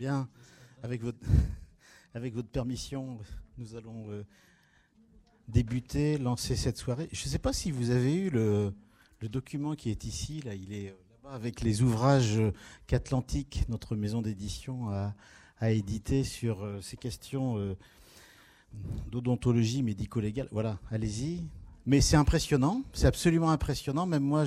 Bien, avec votre, avec votre permission, nous allons débuter, lancer cette soirée. Je ne sais pas si vous avez eu le document qui est ici, là, il est là-bas avec les ouvrages qu'Atlantique, notre maison d'édition, a édité sur ces questions d'odontologie médico-légale. Voilà, allez-y. Mais c'est impressionnant, c'est absolument impressionnant. Même moi,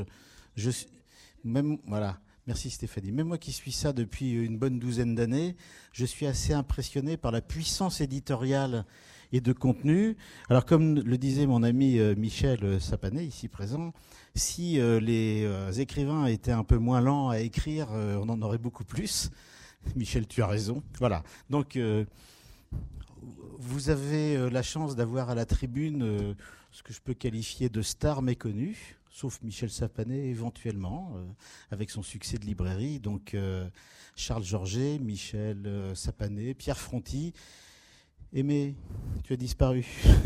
voilà. Merci Stéphanie. Même moi qui suis ça depuis une bonne douzaine d'années, je suis assez impressionné par la puissance éditoriale et de contenu. Alors comme le disait mon ami Michel Sapanet, ici présent, si les écrivains étaient un peu moins lents à écrire, on en aurait beaucoup plus. Michel, tu as raison. Voilà. Donc vous avez la chance d'avoir à la tribune ce que je peux qualifier de star méconnue, sauf Michel Sapanet éventuellement, avec son succès de librairie. Donc Charles Georget, Michel Sapanet, Pierre Fronty. Aimé, tu as disparu.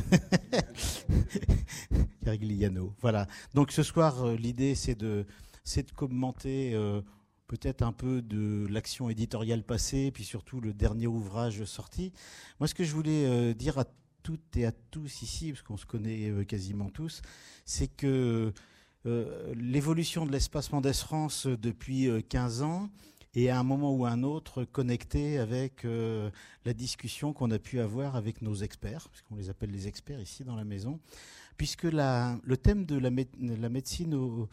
Carigliano. Voilà. Donc ce soir, l'idée c'est de commenter peut-être un peu de l'action éditoriale passée, puis surtout le dernier ouvrage sorti. Moi, ce que je voulais dire à toutes et à tous ici, parce qu'on se connaît quasiment tous, c'est que l'évolution de l'espace Mendès France depuis 15 ans est à un moment ou à un autre connectée avec la discussion qu'on a pu avoir avec nos experts, parce qu'on les appelle les experts ici dans la maison, puisque le thème de la médecine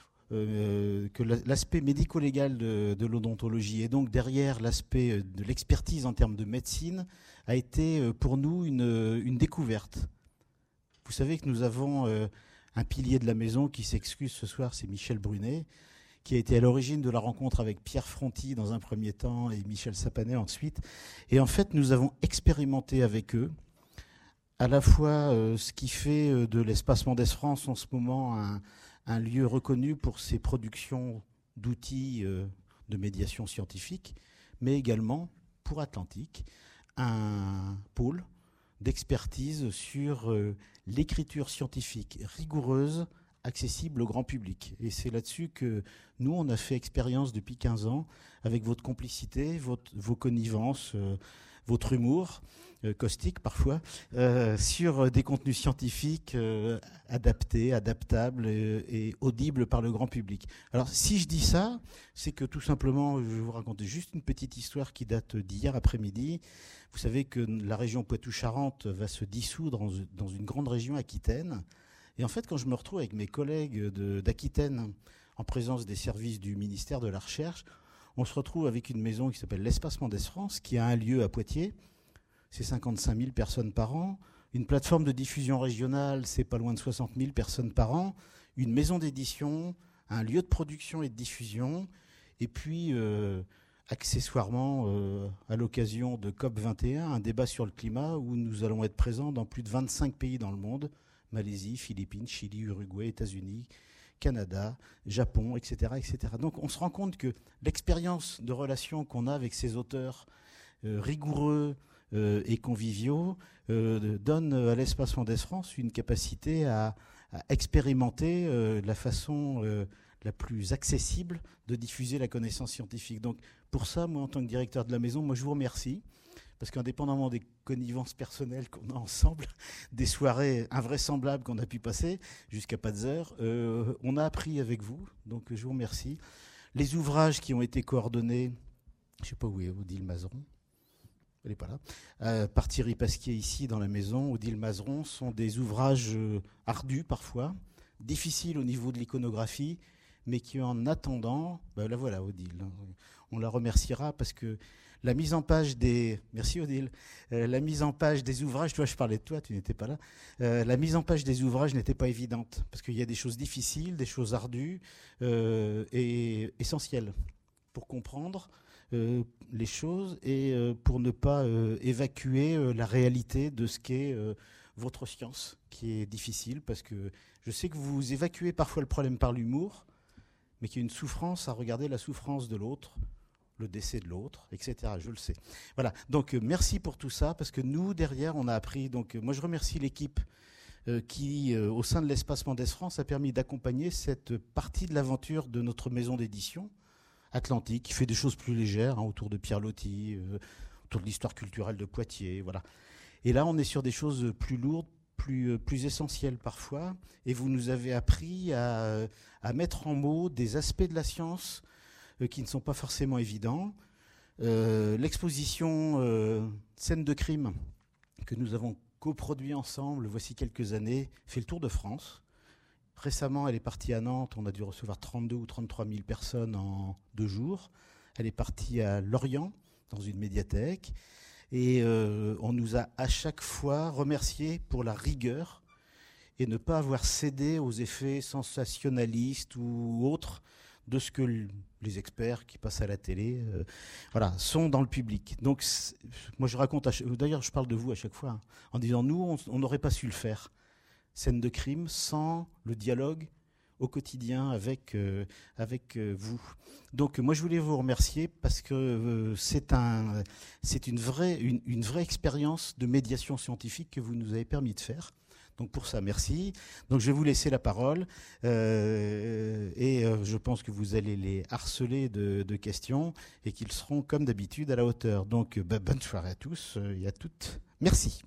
que l'aspect médico-légal de l'odontologie et donc derrière l'aspect de l'expertise en termes de médecine a été pour nous une découverte. Vous savez que nous avons un pilier de la maison qui s'excuse ce soir, c'est Michel Brunet, qui a été à l'origine de la rencontre avec Pierre Fronty dans un premier temps et Michel Sapanet ensuite. Et en fait, nous avons expérimenté avec eux à la fois ce qui fait de l'espace Mendès France en ce moment un lieu reconnu pour ses productions d'outils de médiation scientifique, mais également pour Atlantique, un pôle d'expertise sur l'écriture scientifique rigoureuse, accessible au grand public. Et c'est là-dessus que nous, on a fait expérience depuis 15 ans, avec votre complicité, vos connivences, votre humour, caustique parfois, sur des contenus scientifiques adaptés, adaptables et audibles par le grand public. Alors si je dis ça, c'est que tout simplement, je vais vous raconter juste une petite histoire qui date d'hier après-midi. Vous savez que la région Poitou-Charentes va se dissoudre dans une grande région Aquitaine. Et en fait, quand je me retrouve avec mes collègues d'Aquitaine, en présence des services du ministère de la Recherche, on se retrouve avec une maison qui s'appelle l'Espace Mendès France, qui a un lieu à Poitiers. C'est 55 000 personnes par an. Une plateforme de diffusion régionale, c'est pas loin de 60 000 personnes par an. Une maison d'édition, un lieu de production et de diffusion. Et puis, accessoirement, à l'occasion de COP21, un débat sur le climat où nous allons être présents dans plus de 25 pays dans le monde. Malaisie, Philippines, Chili, Uruguay, États-Unis, Canada, Japon, etc., etc. Donc on se rend compte que l'expérience de relation qu'on a avec ces auteurs rigoureux et conviviaux donne à l'espace Mendès France une capacité à expérimenter la façon la plus accessible de diffuser la connaissance scientifique. Donc pour ça, moi en tant que directeur de la maison, moi je vous remercie. Parce qu'indépendamment des connivences personnelles qu'on a ensemble, des soirées invraisemblables qu'on a pu passer jusqu'à pas d'heure, on a appris avec vous, donc je vous remercie. Les ouvrages qui ont été coordonnés, je ne sais pas où est Odile Mazeron, elle n'est pas là, par Thierry Pasquier ici dans la maison, Odile Mazeron, sont des ouvrages ardus parfois, difficiles au niveau de l'iconographie, mais qui en attendant, la voilà Odile, on la remerciera parce que la mise en page des... Merci Odile. La mise en page des ouvrages, toi je parlais de toi, tu n'étais pas là. La mise en page des ouvrages n'était pas évidente, parce qu'il y a des choses difficiles, des choses ardues et essentielles pour comprendre les choses et pour ne pas évacuer la réalité de ce qu'est votre science, qui est difficile, parce que je sais que vous évacuez parfois le problème par l'humour, mais qu'il y a une souffrance à regarder la souffrance de l'autre, le décès de l'autre, etc. Je le sais. Voilà. Donc, merci pour tout ça, parce que nous, derrière, on a appris. Donc, moi, je remercie l'équipe qui, au sein de l'espace Mendès France, a permis d'accompagner cette partie de l'aventure de notre maison d'édition, Atlantique, qui fait des choses plus légères, hein, autour de Pierre Loti, autour de l'histoire culturelle de Poitiers, voilà. Et là, on est sur des choses plus lourdes, plus essentielles parfois, et vous nous avez appris à mettre en mots des aspects de la science qui ne sont pas forcément évidents. L'exposition Scène de crime que nous avons coproduit ensemble voici quelques années fait le tour de France. Récemment, elle est partie à Nantes, on a dû recevoir 32 ou 33 000 personnes en 2 jours. Elle est partie à Lorient, dans une médiathèque, et on nous a à chaque fois remerciés pour la rigueur et ne pas avoir cédé aux effets sensationnalistes ou autres de ce que les experts qui passent à la télé voilà, sont dans le public. Donc, moi je raconte, d'ailleurs je parle de vous à chaque fois, hein, en disant nous, on n'aurait pas su le faire. Scène de crime sans le dialogue au quotidien avec vous. Donc moi je voulais vous remercier parce que c'est une vraie expérience de médiation scientifique que vous nous avez permis de faire. Donc pour ça, merci. Donc je vais vous laisser la parole et je pense que vous allez les harceler de questions et qu'ils seront comme d'habitude à la hauteur. Donc bonne soirée à tous et à toutes. Merci.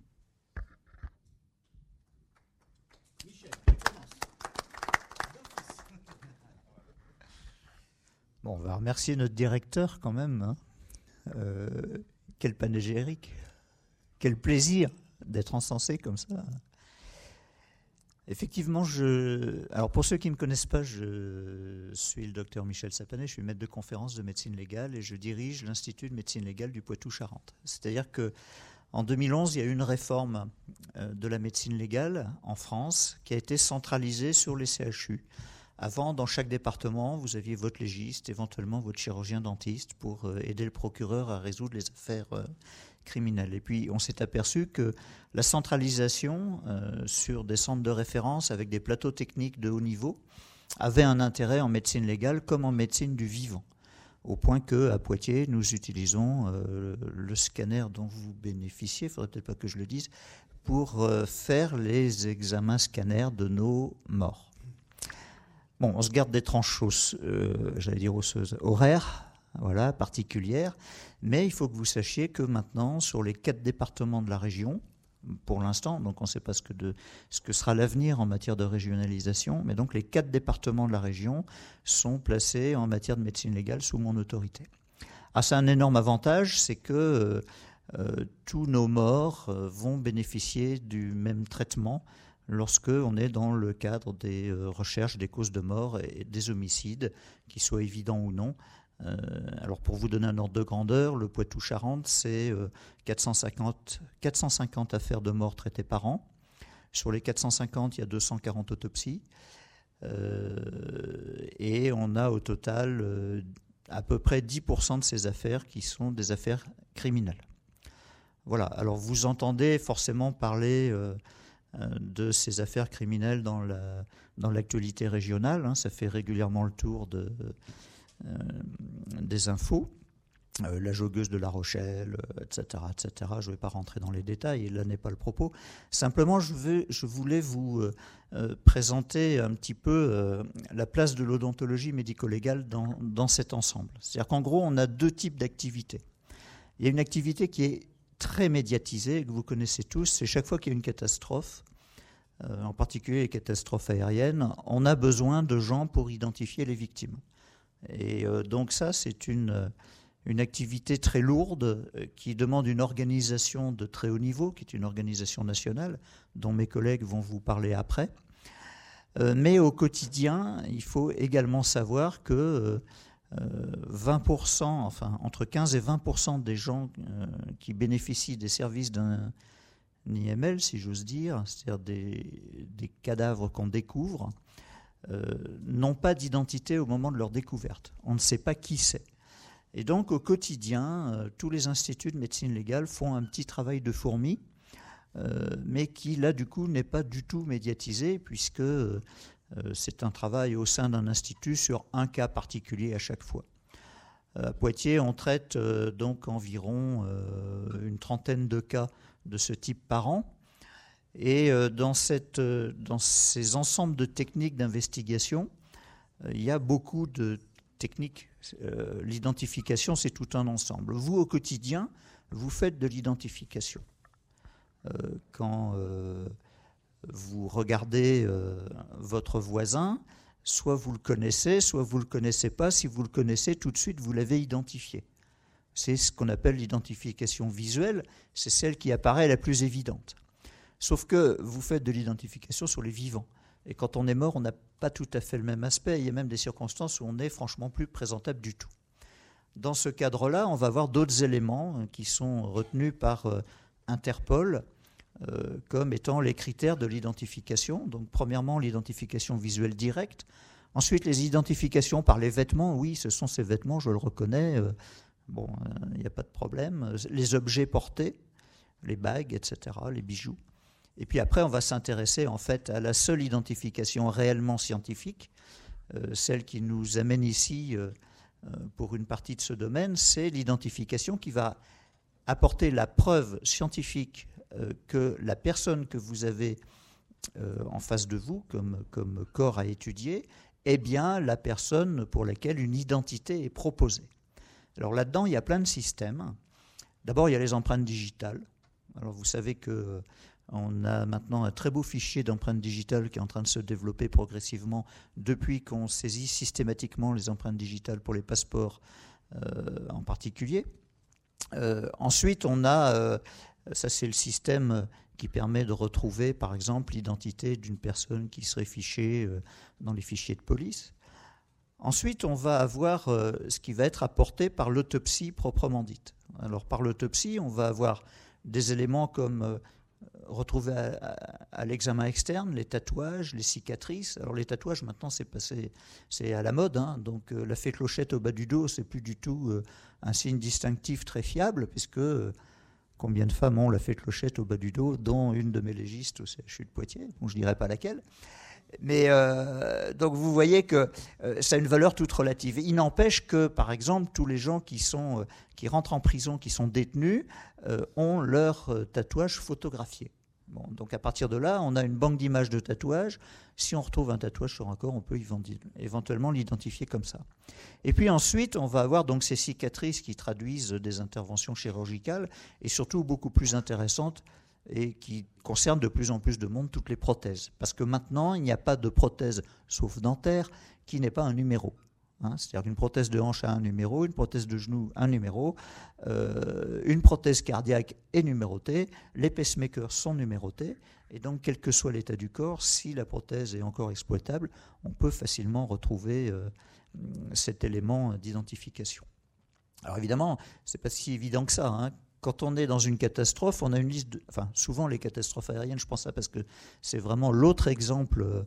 Bon, on va remercier notre directeur quand même. Hein. Quel panégyrique, quel plaisir d'être encensé comme ça. Effectivement, alors pour ceux qui ne me connaissent pas, je suis le docteur Michel Sapanet, je suis maître de conférence de médecine légale et je dirige l'Institut de médecine légale du Poitou-Charentes. C'est-à-dire qu'en 2011, il y a eu une réforme de la médecine légale en France qui a été centralisée sur les CHU. Avant, dans chaque département, vous aviez votre légiste, éventuellement votre chirurgien dentiste pour aider le procureur à résoudre les affaires criminelles. Et puis, on s'est aperçu que la centralisation sur des centres de référence avec des plateaux techniques de haut niveau avait un intérêt en médecine légale comme en médecine du vivant. Au point qu'à Poitiers, nous utilisons le scanner dont vous bénéficiez, il ne faudrait peut-être pas que je le dise, pour faire les examens scanners de nos morts. Bon, on se garde des tranches osseuses horaires, voilà, particulières, mais il faut que vous sachiez que maintenant, sur les 4 départements de la région, pour l'instant, donc on ne sait pas ce que sera l'avenir en matière de régionalisation, mais donc les 4 départements de la région sont placés en matière de médecine légale sous mon autorité. Ah, c'est un énorme avantage, c'est que tous nos morts vont bénéficier du même traitement lorsque on est dans le cadre des recherches des causes de mort et des homicides, qu'ils soient évidents ou non. Alors pour vous donner un ordre de grandeur, le Poitou-Charentes, c'est 450 affaires de mort traitées par an. Sur les 450, il y a 240 autopsies. Et on a au total à peu près 10% de ces affaires qui sont des affaires criminelles. Voilà, alors vous entendez forcément parler de ces affaires criminelles dans l'actualité régionale. Hein, ça fait régulièrement le tour des infos. La joggeuse de La Rochelle, etc., etc. Je ne vais pas rentrer dans les détails, là n'est pas le propos. Simplement, je voulais vous présenter un petit peu la place de l'odontologie médico-légale dans cet ensemble. C'est-à-dire qu'en gros, on a 2 types d'activités. Il y a une activité qui est très médiatisé, que vous connaissez tous, c'est chaque fois qu'il y a une catastrophe, en particulier les catastrophes aériennes, on a besoin de gens pour identifier les victimes. Et donc ça, c'est une activité très lourde qui demande une organisation de très haut niveau, qui est une organisation nationale, dont mes collègues vont vous parler après. Mais au quotidien, il faut également savoir que 20%, enfin entre 15 et 20% des gens qui bénéficient des services d'un IML, si j'ose dire, c'est-à-dire des cadavres qu'on découvre, n'ont pas d'identité au moment de leur découverte. On ne sait pas qui c'est. Et donc au quotidien, tous les instituts de médecine légale font un petit travail de fourmi, mais qui là du coup n'est pas du tout médiatisé, puisque c'est un travail au sein d'un institut sur un cas particulier à chaque fois. À Poitiers, on traite donc environ une trentaine de cas de ce type par an. Et dans ces ensembles de techniques d'investigation, il y a beaucoup de techniques L'identification, c'est tout un ensemble. Vous, au quotidien, vous faites de l'identification. Quand vous regardez votre voisin, soit vous le connaissez, soit vous ne le connaissez pas. Si vous le connaissez, tout de suite, vous l'avez identifié. C'est ce qu'on appelle l'identification visuelle, c'est celle qui apparaît la plus évidente. Sauf que vous faites de l'identification sur les vivants. Et quand on est mort, on n'a pas tout à fait le même aspect. Il y a même des circonstances où on est franchement plus présentable du tout. Dans ce cadre-là, on va avoir d'autres éléments qui sont retenus par Interpol comme étant les critères de l'identification. Donc, premièrement, l'identification visuelle directe. Ensuite, les identifications par les vêtements. Oui, ce sont ces vêtements, je le reconnais. Il n'y a pas de problème. Les objets portés, les bagues, etc., les bijoux. Et puis après, on va s'intéresser en fait à la seule identification réellement scientifique, celle qui nous amène ici pour une partie de ce domaine, c'est l'identification qui va apporter la preuve scientifique que la personne que vous avez en face de vous comme corps à étudier est bien la personne pour laquelle une identité est proposée. Alors là-dedans, il y a plein de systèmes. D'abord, il y a les empreintes digitales. Alors vous savez qu'on a maintenant un très beau fichier d'empreintes digitales qui est en train de se développer progressivement depuis qu'on saisit systématiquement les empreintes digitales pour les passeports en particulier. Ensuite, on a, ça c'est le système qui permet de retrouver par exemple l'identité d'une personne qui serait fichée dans les fichiers de police. Ensuite, on va avoir ce qui va être apporté par l'autopsie proprement dite. Alors par l'autopsie, on va avoir des éléments comme retrouvés à l'examen externe, les tatouages, les cicatrices. Alors les tatouages, maintenant, c'est à la mode. Donc la fée clochette au bas du dos, c'est plus du tout un signe distinctif très fiable, puisque combien de femmes ont la fée clochette au bas du dos, dont une de mes légistes au CHU de Poitiers, bon, je ne dirais pas laquelle. Mais donc vous voyez que ça a une valeur toute relative. Il n'empêche que, par exemple, tous les gens qui rentrent en prison, qui sont détenus, ont leur tatouage photographié. Bon, donc à partir de là, on a une banque d'images de tatouages. Si on retrouve un tatouage sur un corps, on peut éventuellement l'identifier comme ça. Et puis ensuite, on va avoir donc ces cicatrices qui traduisent des interventions chirurgicales et surtout beaucoup plus intéressantes et qui concerne de plus en plus de monde, toutes les prothèses. Parce que maintenant, il n'y a pas de prothèse, sauf dentaire, qui n'est pas un numéro. C'est-à-dire qu'une prothèse de hanche a un numéro, une prothèse de genou un numéro, une prothèse cardiaque est numérotée, les pacemakers sont numérotés, et donc quel que soit l'état du corps, si la prothèse est encore exploitable, on peut facilement retrouver cet élément d'identification. Alors évidemment, ce n'est pas si évident que ça, Quand on est dans une catastrophe, on a une liste souvent les catastrophes aériennes, je pense ça parce que c'est vraiment l'autre exemple,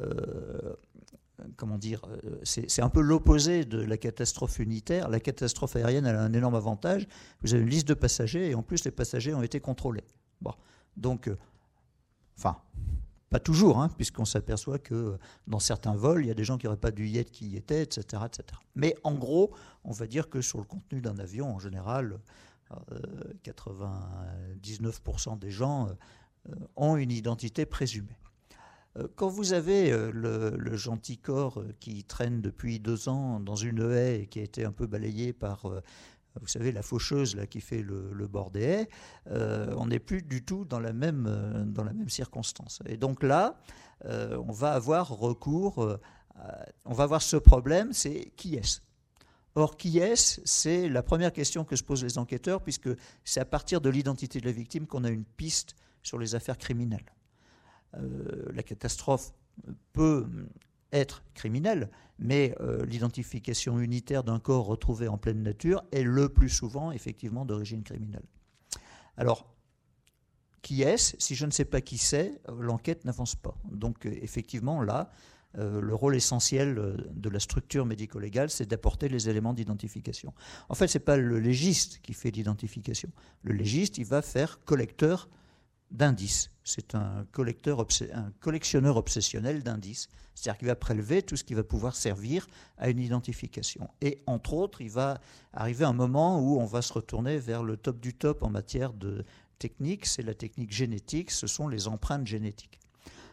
c'est un peu l'opposé de la catastrophe unitaire. La catastrophe aérienne, elle a un énorme avantage. Vous avez une liste de passagers et en plus, les passagers ont été contrôlés. Bon, donc, pas toujours, puisqu'on s'aperçoit que dans certains vols, il y a des gens qui n'auraient pas dû y être, qui y étaient, etc., etc. Mais en gros, on va dire que sur le contenu d'un avion, en général, 99% des gens ont une identité présumée. Quand vous avez le gentil corps qui traîne depuis 2 ans dans une haie et qui a été un peu balayé par, vous savez, la faucheuse là, qui fait le bord des haies, on n'est plus du tout dans la même circonstance. Et donc là, on va avoir recours, on va avoir ce problème, c'est qui est-ce ? Or, qui est-ce ? C'est la première question que se posent les enquêteurs, puisque c'est à partir de l'identité de la victime qu'on a une piste sur les affaires criminelles. La catastrophe peut être criminelle, mais l'identification unitaire d'un corps retrouvé en pleine nature est le plus souvent effectivement d'origine criminelle. Alors, qui est-ce ? Si je ne sais pas qui c'est, l'enquête n'avance pas. Donc effectivement, là, le rôle essentiel de la structure médico-légale, c'est d'apporter les éléments d'identification. En fait, ce n'est pas le légiste qui fait l'identification. Le légiste, il va faire collecteur d'indices. C'est un collectionneur obsessionnel d'indices. C'est-à-dire qu'il va prélever tout ce qui va pouvoir servir à une identification. Et entre autres, il va arriver un moment où on va se retourner vers le top du top en matière de technique. C'est la technique génétique, ce sont les empreintes génétiques.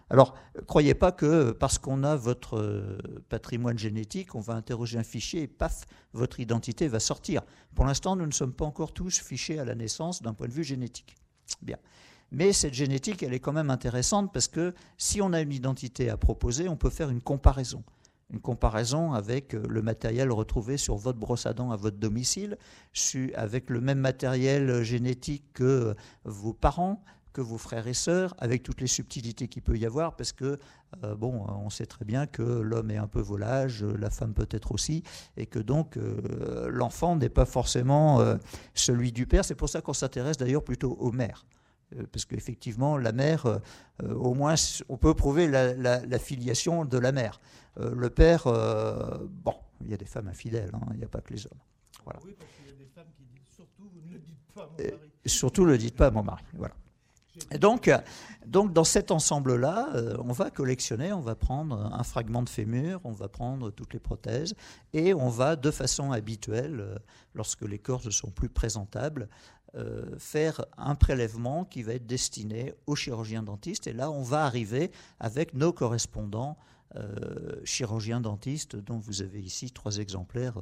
Alors, croyez pas que parce qu'on a votre patrimoine génétique, on va interroger un fichier et paf, votre identité va sortir. Pour l'instant, nous ne sommes pas encore tous fichés à la naissance d'un point de vue génétique. Bien. Mais cette génétique, elle est quand même intéressante parce que si on a une identité à proposer, on peut faire une comparaison. Une comparaison avec le matériel retrouvé sur votre brosse à dents à votre domicile, avec le même matériel génétique que vos parents, que vos frères et sœurs, avec toutes les subtilités qu'il peut y avoir, parce que, on sait très bien que l'homme est un peu volage, la femme peut-être aussi, et que donc l'enfant n'est pas forcément celui du père. C'est pour ça qu'on s'intéresse d'ailleurs plutôt aux mères. Parce qu'effectivement, la mère, au moins, on peut prouver la filiation de la mère. Le père, il y a des femmes infidèles, hein, il n'y a pas que les hommes. Voilà. Oui, parce qu'il y a des femmes qui disent surtout, vous ne le dites pas à mon mari. Surtout, ne le dites pas à mon mari. Voilà. Et donc, dans cet ensemble-là, on va collectionner, on va prendre un fragment de fémur, on va prendre toutes les prothèses, et on va, de façon habituelle, lorsque les corps ne sont plus présentables, faire un prélèvement qui va être destiné au chirurgien dentiste. Et là, on va arriver avec nos correspondants chirurgiens dentistes, dont vous avez ici 3 exemplaires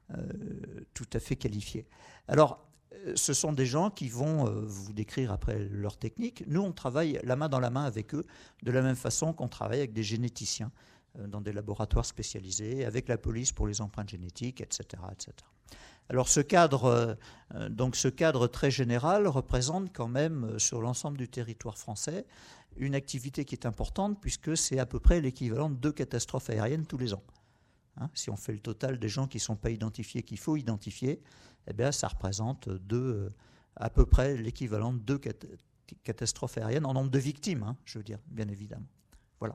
tout à fait qualifiés. Alors, ce sont des gens qui vont vous décrire après leur technique. Nous, on travaille la main dans la main avec eux, de la même façon qu'on travaille avec des généticiens dans des laboratoires spécialisés, avec la police pour les empreintes génétiques, etc., etc. Alors ce cadre très général représente quand même sur l'ensemble du territoire français une activité qui est importante puisque c'est à peu près l'équivalent de 2 catastrophes aériennes tous les ans. Hein, si on fait le total des gens qui ne sont pas identifiés, qu'il faut identifier, eh bien, ça représente à peu près l'équivalent de 2 catastrophes aériennes en nombre de victimes, hein, je veux dire, bien évidemment. Voilà.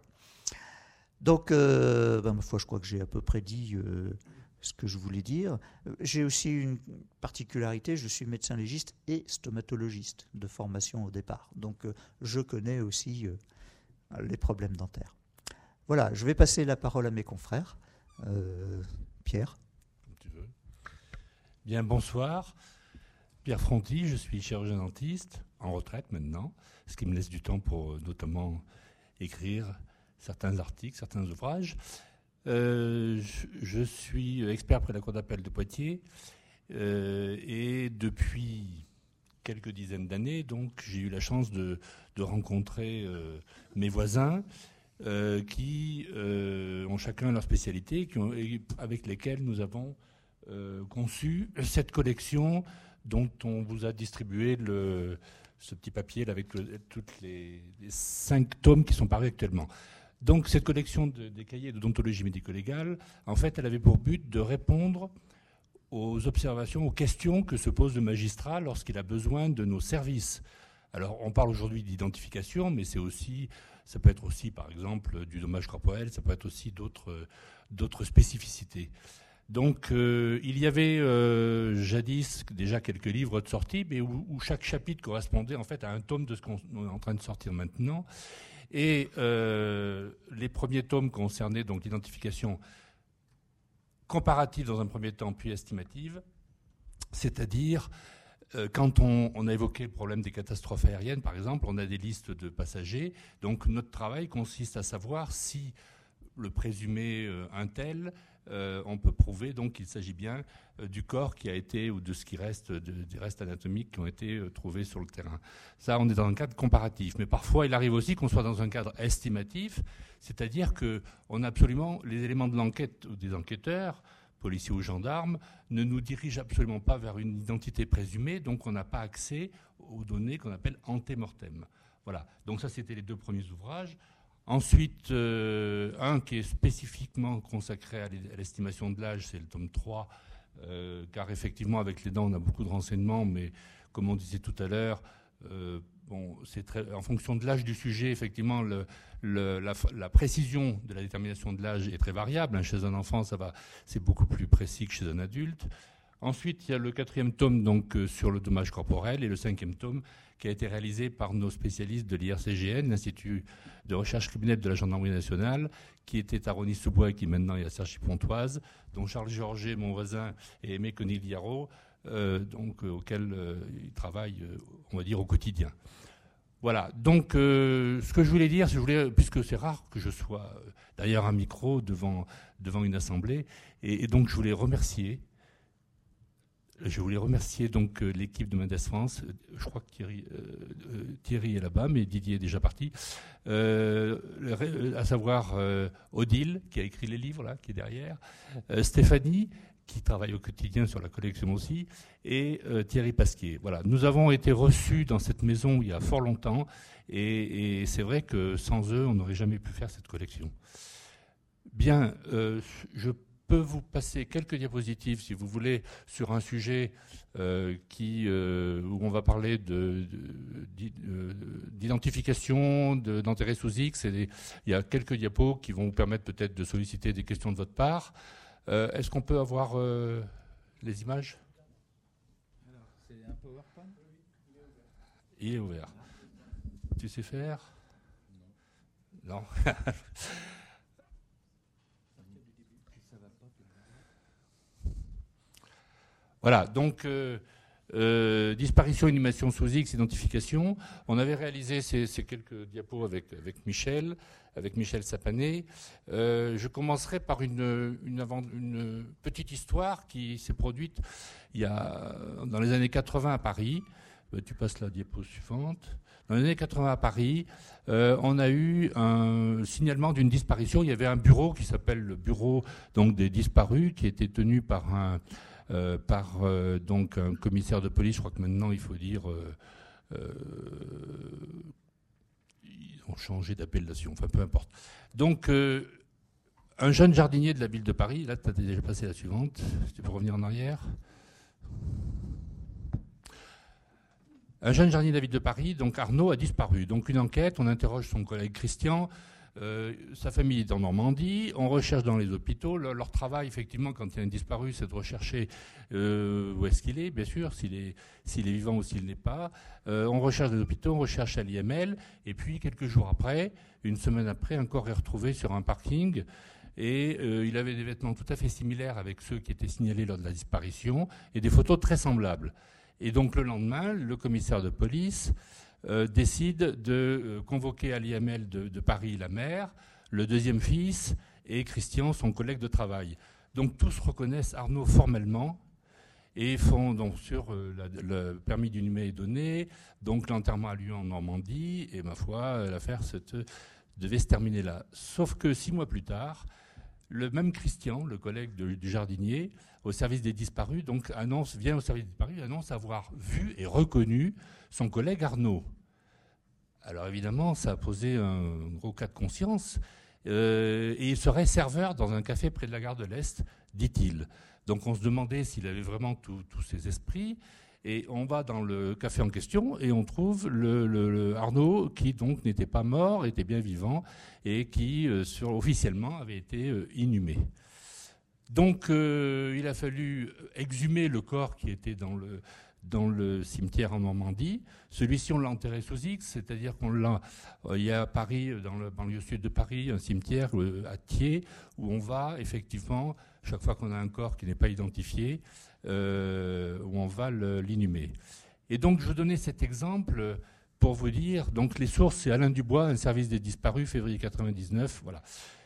Donc, ma foi, je crois que j'ai à peu près dit ce que je voulais dire. J'ai aussi une particularité, je suis médecin légiste et stomatologiste de formation au départ. Donc, je connais aussi les problèmes dentaires. Voilà, je vais passer la parole à mes confrères. Pierre. Comme tu veux. Bien, bonsoir. Pierre Fronti, je suis chirurgien dentiste, en retraite maintenant, ce qui me laisse du temps pour notamment écrire certains articles, certains ouvrages. Je suis expert près la Cour d'appel de Poitiers et depuis quelques dizaines d'années, donc j'ai eu la chance de rencontrer mes voisins qui ont chacun leur spécialité, avec lesquels nous avons conçu cette collection dont on vous a distribué ce petit papier là, avec toutes les 5 tomes qui sont parus actuellement. Donc cette collection des cahiers de déontologie médico-légale, en fait, elle avait pour but de répondre aux observations, aux questions que se pose le magistrat lorsqu'il a besoin de nos services. Alors on parle aujourd'hui d'identification, mais ça peut être aussi, par exemple, du dommage corporel, ça peut être aussi d'autres spécificités. Donc il y avait jadis déjà quelques livres de sortie, mais où chaque chapitre correspondait en fait à un tome de ce qu'on est en train de sortir maintenant. Et les premiers tomes concernaient donc l'identification comparative dans un premier temps, puis estimative, c'est-à-dire quand on a évoqué le problème des catastrophes aériennes, par exemple, on a des listes de passagers. Donc notre travail consiste à savoir si le présumé un tel, on peut prouver donc qu'il s'agit bien du corps qui a été, ou de ce qui reste, des restes anatomiques qui ont été trouvés sur le terrain. Ça, on est dans un cadre comparatif. Mais parfois, il arrive aussi qu'on soit dans un cadre estimatif, c'est-à-dire qu'on a absolument les éléments de l'enquête ou des enquêteurs, policiers ou gendarmes, ne nous dirigent absolument pas vers une identité présumée, donc on n'a pas accès aux données qu'on appelle antémortem. Voilà. Donc ça, c'était les 2 premiers ouvrages. Ensuite, un qui est spécifiquement consacré à l'estimation de l'âge, c'est le tome 3, car effectivement, avec les dents, on a beaucoup de renseignements, mais comme on disait tout à l'heure, en fonction de l'âge du sujet, effectivement, la précision de la détermination de l'âge est très variable. Chez un enfant, c'est beaucoup plus précis que chez un adulte. Ensuite, il y a le 4e tome donc, sur le dommage corporel et le 5e tome qui a été réalisé par nos spécialistes de l'IRCGN, l'Institut de recherche criminelle de la Gendarmerie nationale, qui était à Rosny-sous-Bois et qui maintenant est à Cergy-Pontoise, dont Charles Georget, mon voisin, et Aimé Conigliaro, auquel il travaille, on va dire, au quotidien. Voilà, donc ce que je voulais dire, puisque c'est rare que je sois derrière un micro devant une assemblée, et donc je voulais remercier donc l'équipe de Mendes France. Je crois que Thierry est là-bas, mais Didier est déjà parti. À savoir Odile, qui a écrit les livres, là, qui est derrière. Stéphanie, qui travaille au quotidien sur la collection aussi, et Thierry Pasquier. Voilà, nous avons été reçus dans cette maison il y a fort longtemps, et c'est vrai que sans eux, on n'aurait jamais pu faire cette collection. Bien, je peux vous passer quelques diapositives, si vous voulez, sur un sujet où on va parler d'identification, d'intérêt sous X. Il y a quelques diapos qui vont vous permettre peut-être de solliciter des questions de votre part. Est-ce qu'on peut avoir les images? Alors, c'est un PowerPoint? Il est ouvert. Tu sais faire? Non. Voilà, donc disparition, inhumation sous X, identification. On avait réalisé ces quelques diapos avec Michel Sapanet. Je commencerai par une petite histoire qui s'est produite dans les années 80 à Paris. Tu passes la diapo suivante. Dans les années 80 à Paris, on a eu un signalement d'une disparition. Il y avait un bureau qui s'appelle le bureau donc, des disparus, qui était tenu par donc un commissaire de police. Je crois que maintenant il faut dire ils ont changé d'appellation, enfin peu importe. Donc un jeune jardinier de la ville de Paris, là tu as déjà passé la suivante, tu peux revenir en arrière. Un jeune jardinier de la ville de Paris, donc Arnaud, a disparu. Donc une enquête, on interroge son collègue Christian. Sa famille est en Normandie, on recherche dans les hôpitaux. Leur travail, effectivement, quand il y a un disparu, c'est de rechercher où est-ce qu'il est, bien sûr, s'il est vivant ou s'il n'est pas. On recherche dans les hôpitaux, on recherche à l'IML, et puis quelques jours après, une semaine après, un corps est retrouvé sur un parking, et il avait des vêtements tout à fait similaires avec ceux qui étaient signalés lors de la disparition, et des photos très semblables. Et donc le lendemain, le commissaire de police décide de convoquer à l'IML de Paris la mère, le deuxième fils et Christian, son collègue de travail. Donc tous reconnaissent Arnaud formellement et font donc sur le permis d'inhumer est donné, donc l'enterrement a lieu en Normandie et ma foi l'affaire devait se terminer là. Sauf que 6 mois plus tard, le même Christian, le collègue du jardinier, au service des disparus, donc vient au service des disparus, annonce avoir vu et reconnu son collègue Arnaud. Alors évidemment, ça a posé un gros cas de conscience. Et il serait serveur dans un café près de la gare de l'Est, dit-il. Donc on se demandait s'il avait vraiment tous ses esprits. Et on va dans le café en question et on trouve le Arnaud qui donc n'était pas mort, était bien vivant et qui officiellement avait été inhumé. Donc il a fallu exhumer le corps qui était dans le cimetière en Normandie. Celui-ci, on l'a enterré sous X, c'est-à-dire il y a à Paris, dans le banlieue sud de Paris, un cimetière à Thiers, où on va effectivement, chaque fois qu'on a un corps qui n'est pas identifié, où on va l'inhumer. Et donc, je vous donnais cet exemple pour vous dire, donc les sources, c'est Alain Dubois, un service des disparus, février 99, voilà.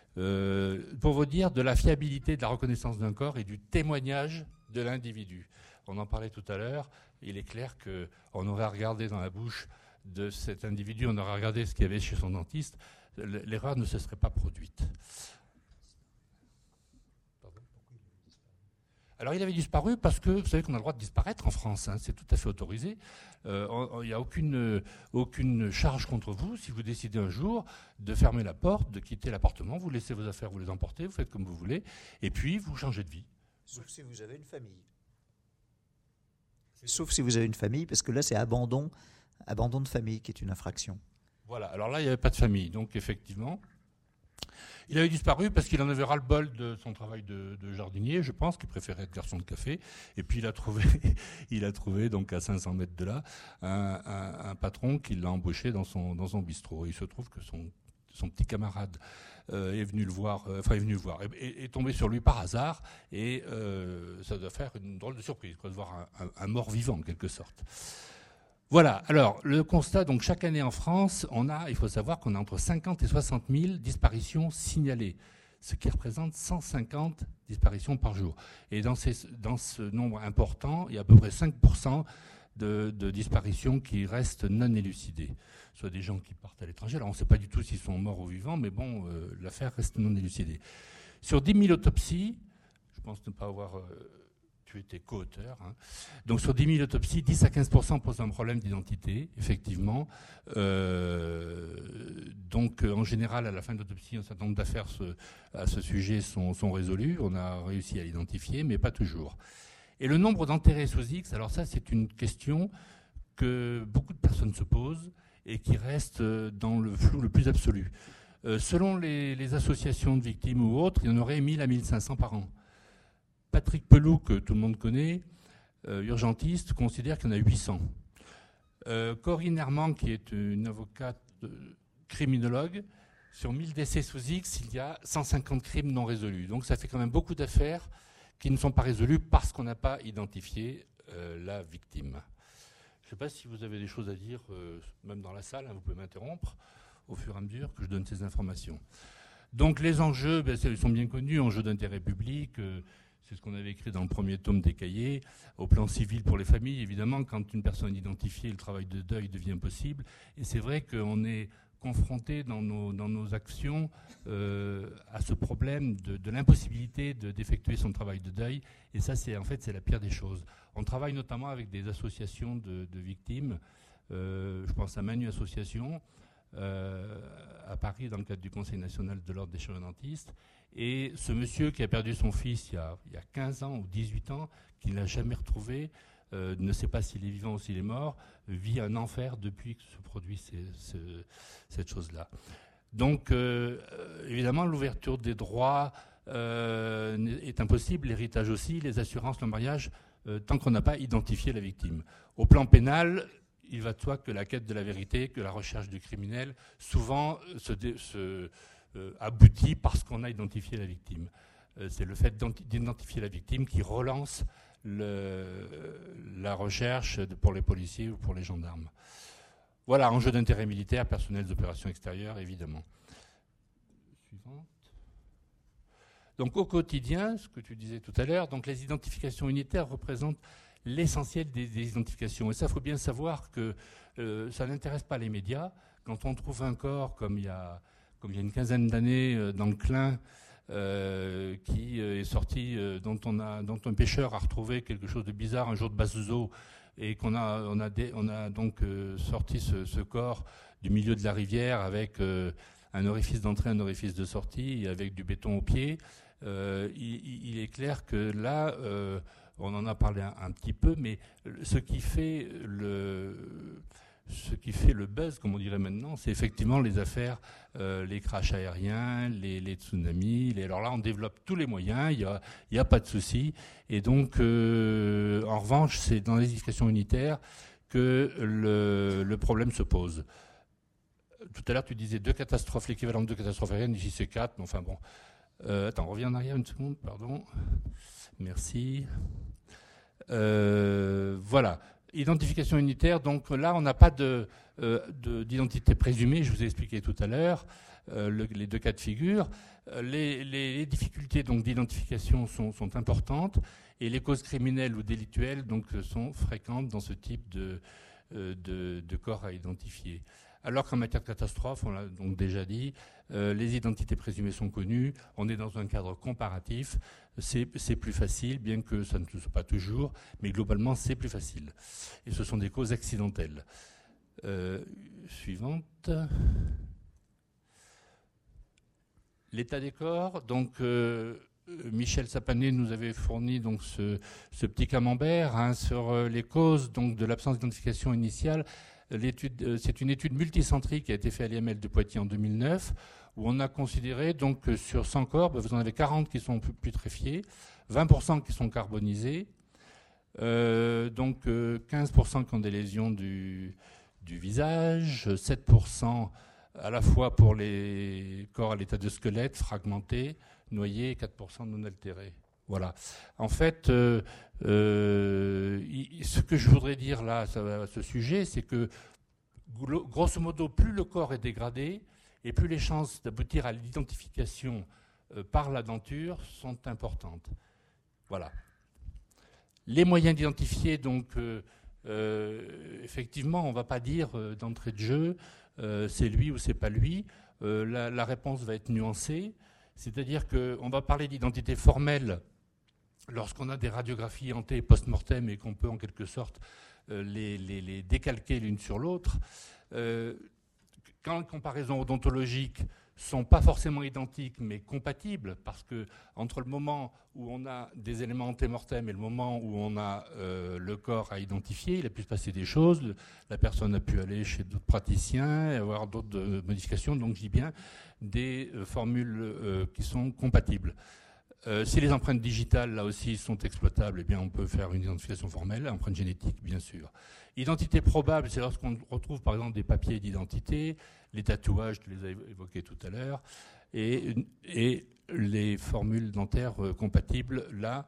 Pour vous dire de la fiabilité de la reconnaissance d'un corps et du témoignage de l'individu. On en parlait tout à l'heure. Il est clair qu'on aurait regardé dans la bouche de cet individu, on aurait regardé ce qu'il y avait chez son dentiste, l'erreur ne se serait pas produite. Alors il avait disparu parce que vous savez qu'on a le droit de disparaître en France, hein, c'est tout à fait autorisé. Il n'y a aucune charge contre vous si vous décidez un jour de fermer la porte, de quitter l'appartement, vous laissez vos affaires, vous les emportez, vous faites comme vous voulez, et puis vous changez de vie. Sauf si vous avez une famille. Sauf si vous avez une famille, parce que là c'est abandon de famille qui est une infraction. Voilà, alors là il n'y avait pas de famille, donc effectivement... Il avait disparu parce qu'il en avait ras-le-bol de son travail de jardinier, je pense, qu'il préférait être garçon de café. Et puis il a trouvé donc à 500 mètres de là un patron qui l'a embauché dans son bistrot. Et il se trouve que son petit camarade est venu le voir, est tombé sur lui par hasard. Et ça doit faire une drôle de surprise, de voir un mort vivant en quelque sorte. Voilà, alors le constat, donc chaque année en France, il faut savoir qu'on a entre 50 et 60 000 disparitions signalées, ce qui représente 150 disparitions par jour. Et dans ce nombre important, il y a à peu près 5% de disparitions qui restent non élucidées. Soit des gens qui partent à l'étranger, alors on ne sait pas du tout s'ils sont morts ou vivants, mais bon, l'affaire reste non élucidée. Sur 10 000 autopsies, je pense ne pas avoir... tu étais co-auteur. Hein. Donc sur 10 000 autopsies, 10 à 15% posent un problème d'identité, effectivement. Donc en général, à la fin de l'autopsie, un certain nombre d'affaires à ce sujet sont résolues. On a réussi à l'identifier, mais pas toujours. Et le nombre d'enterrés sous X, alors ça c'est une question que beaucoup de personnes se posent et qui reste dans le flou le plus absolu. Selon les associations de victimes ou autres, il y en aurait 1000 à 1500 par an. Patrick Pelou, que tout le monde connaît, urgentiste, considère qu'il y en a 800. Corinne Herman, qui est une avocate criminologue, sur 1000 décès sous X, il y a 150 crimes non résolus. Donc ça fait quand même beaucoup d'affaires qui ne sont pas résolues parce qu'on n'a pas identifié la victime. Je ne sais pas si vous avez des choses à dire, même dans la salle, hein, vous pouvez m'interrompre au fur et à mesure que je donne ces informations. Donc les enjeux, ils sont bien connus, enjeux d'intérêt public, c'est ce qu'on avait écrit dans le premier tome des cahiers. Au plan civil pour les familles, évidemment, quand une personne est identifiée, le travail de deuil devient possible. Et c'est vrai qu'on est confronté dans nos actions à ce problème de l'impossibilité d'effectuer son travail de deuil. Et ça, c'est la pire des choses. On travaille notamment avec des associations de victimes. Je pense à Manu Association, à Paris, dans le cadre du Conseil national de l'ordre des chirurgiens-dentistes. Et ce monsieur qui a perdu son fils il y a 15 ans ou 18 ans, qui ne l'a jamais retrouvé, ne sait pas s'il est vivant ou s'il est mort, vit un enfer depuis que se produit cette chose-là. Donc, évidemment, l'ouverture des droits est impossible, l'héritage aussi, les assurances, le mariage, tant qu'on n'a pas identifié la victime. Au plan pénal, il va de soi que la quête de la vérité, que la recherche du criminel, souvent aboutit parce qu'on a identifié la victime. C'est le fait d'identifier la victime qui relance la recherche pour les policiers ou pour les gendarmes. Voilà, enjeu d'intérêt militaire, personnel d'opérations extérieures, évidemment. Suivante. Donc au quotidien, ce que tu disais tout à l'heure, donc les identifications unitaires représentent l'essentiel des identifications. Et ça, il faut bien savoir que ça n'intéresse pas les médias. Quand on trouve un corps, comme il y a une quinzaine d'années dans le Clin, qui est sorti, dont un pêcheur a retrouvé quelque chose de bizarre un jour de basse eau, et qu'on a donc sorti ce corps du milieu de la rivière avec un orifice d'entrée, un orifice de sortie, et avec du béton au pied. Il est clair que là, on en a parlé un petit peu, mais ce qui fait le buzz, comme on dirait maintenant, c'est effectivement les affaires, les crashs aériens, les tsunamis. Alors là, on développe tous les moyens, il n'y a pas de souci. Et donc, en revanche, c'est dans l'édification unitaire que le problème se pose. Tout à l'heure, tu disais 2 catastrophes, l'équivalent de 2 catastrophes aériennes, ici c'est 4, mais enfin bon. Attends, reviens en arrière une seconde, pardon. Merci. Voilà. Identification unitaire, donc là, on n'a pas d'identité présumée, je vous ai expliqué tout à l'heure, les 2 cas de figure. Les difficultés d'identification sont importantes, et les causes criminelles ou délictuelles donc, sont fréquentes dans ce type de corps à identifier. Alors qu'en matière de catastrophe, on l'a donc déjà dit, les identités présumées sont connues, on est dans un cadre comparatif, c'est plus facile, bien que ça ne le soit pas toujours, mais globalement c'est plus facile. Et ce sont des causes accidentelles. Suivante. L'état des corps, donc Michel Sapanet nous avait fourni donc ce petit camembert sur les causes donc, de l'absence d'identification initiale. C'est une étude multicentrique qui a été faite à l'IML de Poitiers en 2009, où on a considéré donc, que sur 100 corps, vous en avez 40 qui sont putréfiés, 20% qui sont carbonisés, donc 15% qui ont des lésions du visage, 7% à la fois pour les corps à l'état de squelette, fragmentés, noyés, et 4% non altérés. Voilà. En fait, il ce que je voudrais dire là à ce sujet, c'est que grosso modo, plus le corps est dégradé et plus les chances d'aboutir à l'identification par la denture sont importantes. Voilà. Les moyens d'identifier, donc, effectivement, on ne va pas dire d'entrée de jeu, c'est lui ou c'est pas lui. La réponse va être nuancée. C'est-à-dire qu'on va parler d'identité formelle lorsqu'on a des radiographies ante post-mortem et qu'on peut en quelque sorte les décalquer l'une sur l'autre. Quand les comparaisons odontologiques sont pas forcément identiques mais compatibles, parce que entre le moment où on a des éléments antémortem et le moment où on a le corps à identifier, il a pu se passer des choses, la personne a pu aller chez d'autres praticiens et avoir d'autres modifications, donc je dis bien des formules qui sont compatibles. Si les empreintes digitales, là aussi, sont exploitables, eh bien, on peut faire une identification formelle, empreinte génétique, bien sûr. Identité probable, c'est lorsqu'on retrouve, par exemple, des papiers d'identité, les tatouages, je les ai évoqués tout à l'heure, et les formules dentaires compatibles, là,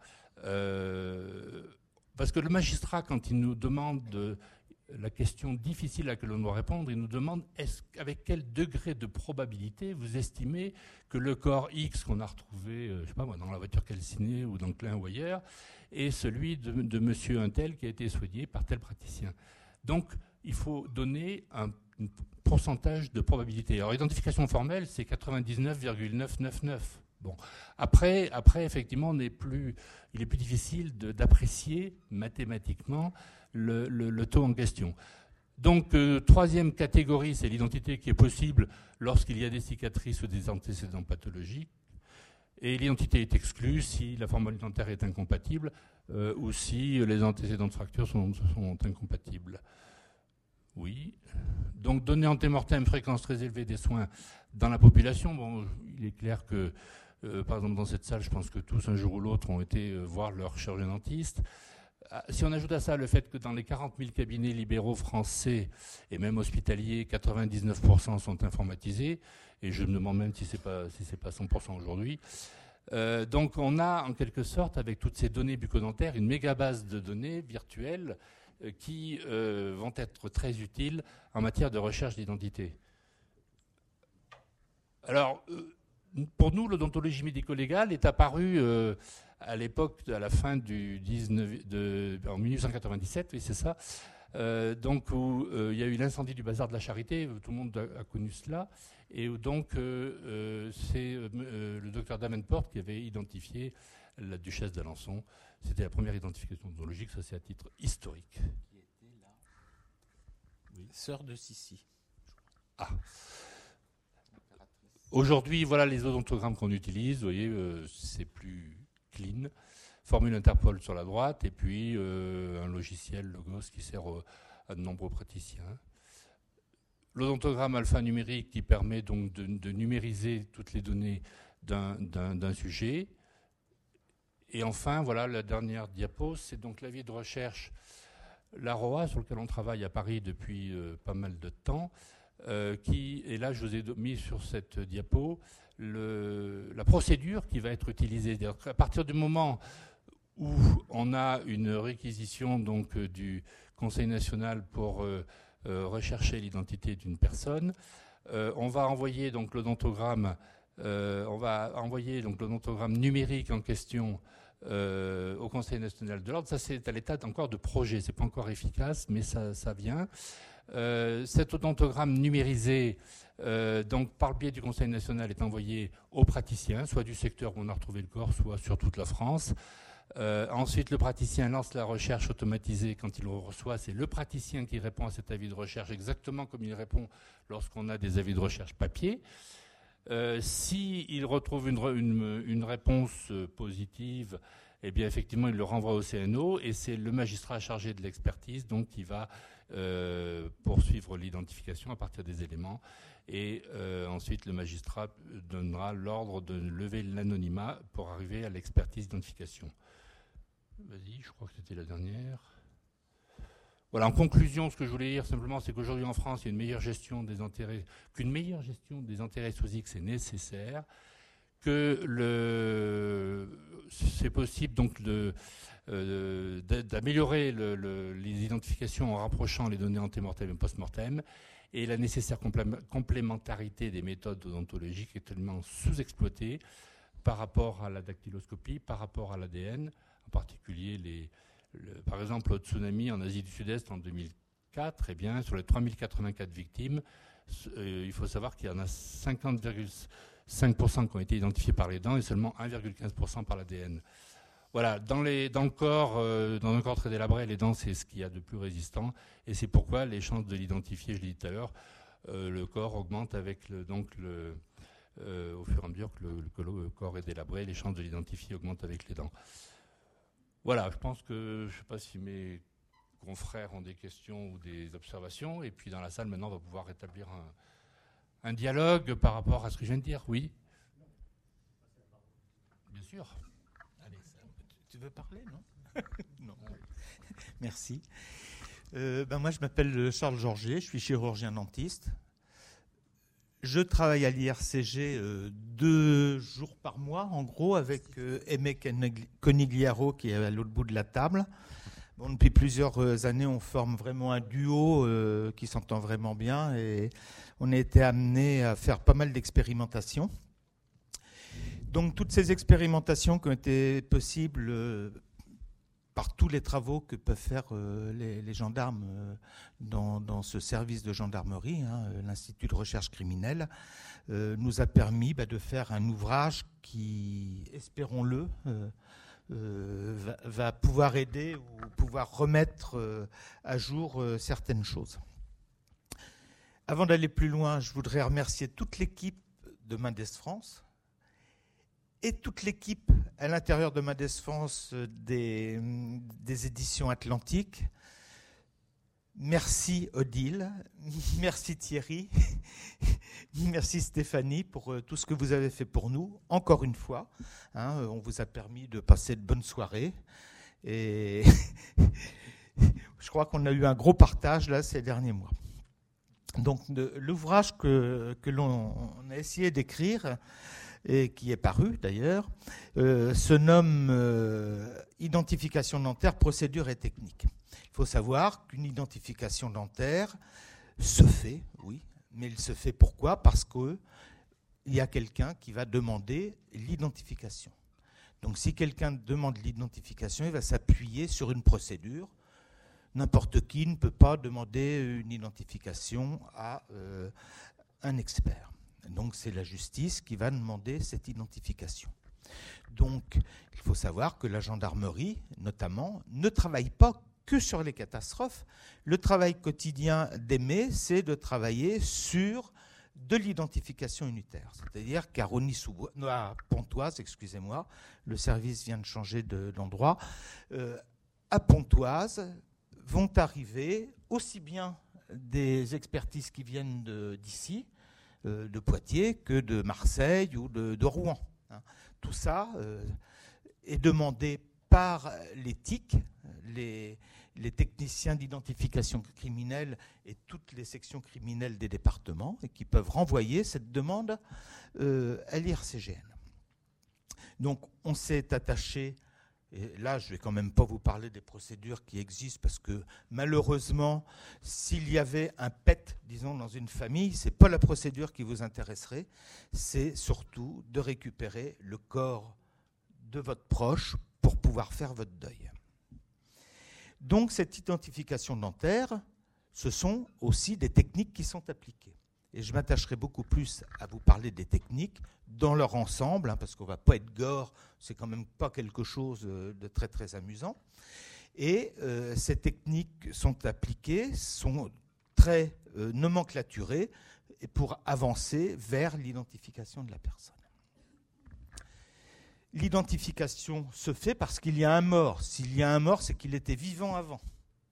parce que le magistrat, quand il nous demande la question difficile à laquelle on doit répondre, il nous demande avec quel degré de probabilité vous estimez que le corps X qu'on a retrouvé, je sais pas moi, dans la voiture calcinée ou dans le clin ou ailleurs, est celui de monsieur un tel qui a été soigné par tel praticien. Donc, il faut donner un pourcentage de probabilité. Alors, identification formelle, c'est 99,999. Bon. Après, effectivement, il est plus difficile d'apprécier mathématiquement le taux en question. Donc, troisième catégorie, c'est l'identité qui est possible lorsqu'il y a des cicatrices ou des antécédents pathologiques. Et l'identité est exclue si la formule dentaire est incompatible ou si les antécédents de fracture sont incompatibles. Oui. Donc, données antémortem, fréquence très élevée des soins dans la population. Bon, il est clair que, par exemple, dans cette salle, je pense que tous, un jour ou l'autre, ont été voir leur chirurgien dentiste. Si on ajoute à ça le fait que dans les 40 000 cabinets libéraux français et même hospitaliers, 99% sont informatisés, et je me demande même si c'est pas 100% aujourd'hui. Donc on a en quelque sorte, avec toutes ces données bucco-dentaires, une méga base de données virtuelles qui vont être très utiles en matière de recherche d'identité. Alors, pour nous, l'odontologie médico-légale est apparue à l'époque, à la fin en 1897, oui c'est ça, donc où il y a eu l'incendie du bazar de la Charité, tout le monde a connu cela, et où donc c'est le docteur Davenport qui avait identifié la duchesse d'Alençon. C'était la première identification odontologique, ça c'est à titre historique. Qui était la sœur de Sissi. Ah. Aujourd'hui, voilà les odontogrammes qu'on utilise. Vous voyez, c'est plus clean. Formule Interpol sur la droite et puis un logiciel Logos qui sert à de nombreux praticiens. L'odontogramme alphanumérique qui permet donc de numériser toutes les données d'un sujet. Et enfin, voilà la dernière diapo, c'est donc l'avis de recherche, l'AROA, sur lequel on travaille à Paris depuis pas mal de temps. Et là, je vous ai mis sur cette diapo la procédure qui va être utilisée. À partir du moment où on a une réquisition donc, du Conseil national pour rechercher l'identité d'une personne, on va envoyer donc l'odontogramme numérique en question au Conseil national de l'ordre. Ça, c'est à l'état encore de projet. C'est pas encore efficace, mais ça vient. Cet odontogramme numérisé, donc par le biais du Conseil national, est envoyé aux praticiens, soit du secteur où on a retrouvé le corps, soit sur toute la France. Ensuite, le praticien lance la recherche automatisée quand il le reçoit. C'est le praticien qui répond à cet avis de recherche exactement comme il répond lorsqu'on a des avis de recherche papier. S'il retrouve une réponse positive, eh bien effectivement, il le renvoie au CNO et c'est le magistrat chargé de l'expertise donc qui va poursuivre l'identification à partir des éléments. Et ensuite, le magistrat donnera l'ordre de lever l'anonymat pour arriver à l'expertise d'identification. Vas-y, je crois que c'était la dernière. Voilà, en conclusion, ce que je voulais dire simplement, c'est qu'aujourd'hui en France, il y a une meilleure gestion des intérêts, qu'une meilleure gestion des intérêts sous X est nécessaire, que c'est possible donc d'améliorer les identifications en rapprochant les données antémortem et post-mortem, et la nécessaire complémentarité des méthodes odontologiques est tellement sous-exploitée par rapport à la dactyloscopie, par rapport à l'ADN, en particulier par exemple au tsunami en Asie du Sud-Est en 2004, eh bien, sur les 3084 victimes, il faut savoir qu'il y en a 50,5% qui ont été identifiés par les dents et seulement 1,15% par l'ADN. Voilà, dans le corps très délabré, les dents, c'est ce qu'il y a de plus résistant, et c'est pourquoi les chances de l'identifier, je l'ai dit tout à l'heure, le corps augmente avec au fur et à mesure que le corps est délabré, les chances de l'identifier augmentent avec les dents. Voilà, je pense que, je ne sais pas si mes confrères ont des questions ou des observations, et puis dans la salle, maintenant, on va pouvoir établir un dialogue par rapport à ce que je viens de dire. Oui ? Bien sûr. Tu veux parler, non? Non. Merci. Moi, je m'appelle Charles Georget, je suis chirurgien dentiste. Je travaille à l'IRCG 2 jours par mois, en gros, avec Aimé Conigliaro, qui est à l'autre bout de la table. Bon, depuis plusieurs années, on forme vraiment un duo qui s'entend vraiment bien, et on a été amené à faire pas mal d'expérimentations. Donc toutes ces expérimentations qui ont été possibles par tous les travaux que peuvent faire les gendarmes dans ce service de gendarmerie, l'Institut de recherche criminelle, nous a permis de faire un ouvrage qui, espérons-le, va pouvoir aider ou pouvoir remettre à jour certaines choses. Avant d'aller plus loin, je voudrais remercier toute l'équipe de Mendes France, et toute l'équipe à l'intérieur de Mendes France des éditions Atlantiques. Merci Odile, merci Thierry, merci Stéphanie pour tout ce que vous avez fait pour nous, encore une fois. On vous a permis de passer de bonnes soirées. Et je crois qu'on a eu un gros partage là ces derniers mois. Donc l'ouvrage que l'on a essayé d'écrire, et qui est paru d'ailleurs, se nomme Identification dentaire, procédure et technique. Il faut savoir qu'une identification dentaire se fait, oui, mais il se fait pourquoi ? Parce qu'il y a quelqu'un qui va demander l'identification. Donc si quelqu'un demande l'identification, il va s'appuyer sur une procédure. N'importe qui ne peut pas demander une identification à un expert. Donc c'est la justice qui va demander cette identification. Donc il faut savoir que la gendarmerie, notamment, ne travaille pas que sur les catastrophes. Le travail quotidien d'Aimé, c'est de travailler sur de l'identification unitaire. C'est-à-dire qu'à à Pontoise, excusez-moi, le service vient de changer d'endroit, à Pontoise vont arriver aussi bien des expertises qui viennent d'ici, de Poitiers, que de Marseille ou de Rouen. Tout ça est demandé par l'éthique, les techniciens d'identification criminelle et toutes les sections criminelles des départements, et qui peuvent renvoyer cette demande à l'IRCGN. Donc on s'est attaché, et là je ne vais quand même pas vous parler des procédures qui existent, parce que malheureusement, s'il y avait un PET, disons, dans une famille, ce n'est pas la procédure qui vous intéresserait, c'est surtout de récupérer le corps de votre proche pour pouvoir faire votre deuil. Donc cette identification dentaire, ce sont aussi des techniques qui sont appliquées. Et je m'attacherai beaucoup plus à vous parler des techniques dans leur ensemble, parce qu'on ne va pas être gore, c'est quand même pas quelque chose de très très amusant. Et ces techniques sont appliquées, sont très nomenclaturées, pour avancer vers l'identification de la personne. L'identification se fait parce qu'il y a un mort. S'il y a un mort, c'est qu'il était vivant avant.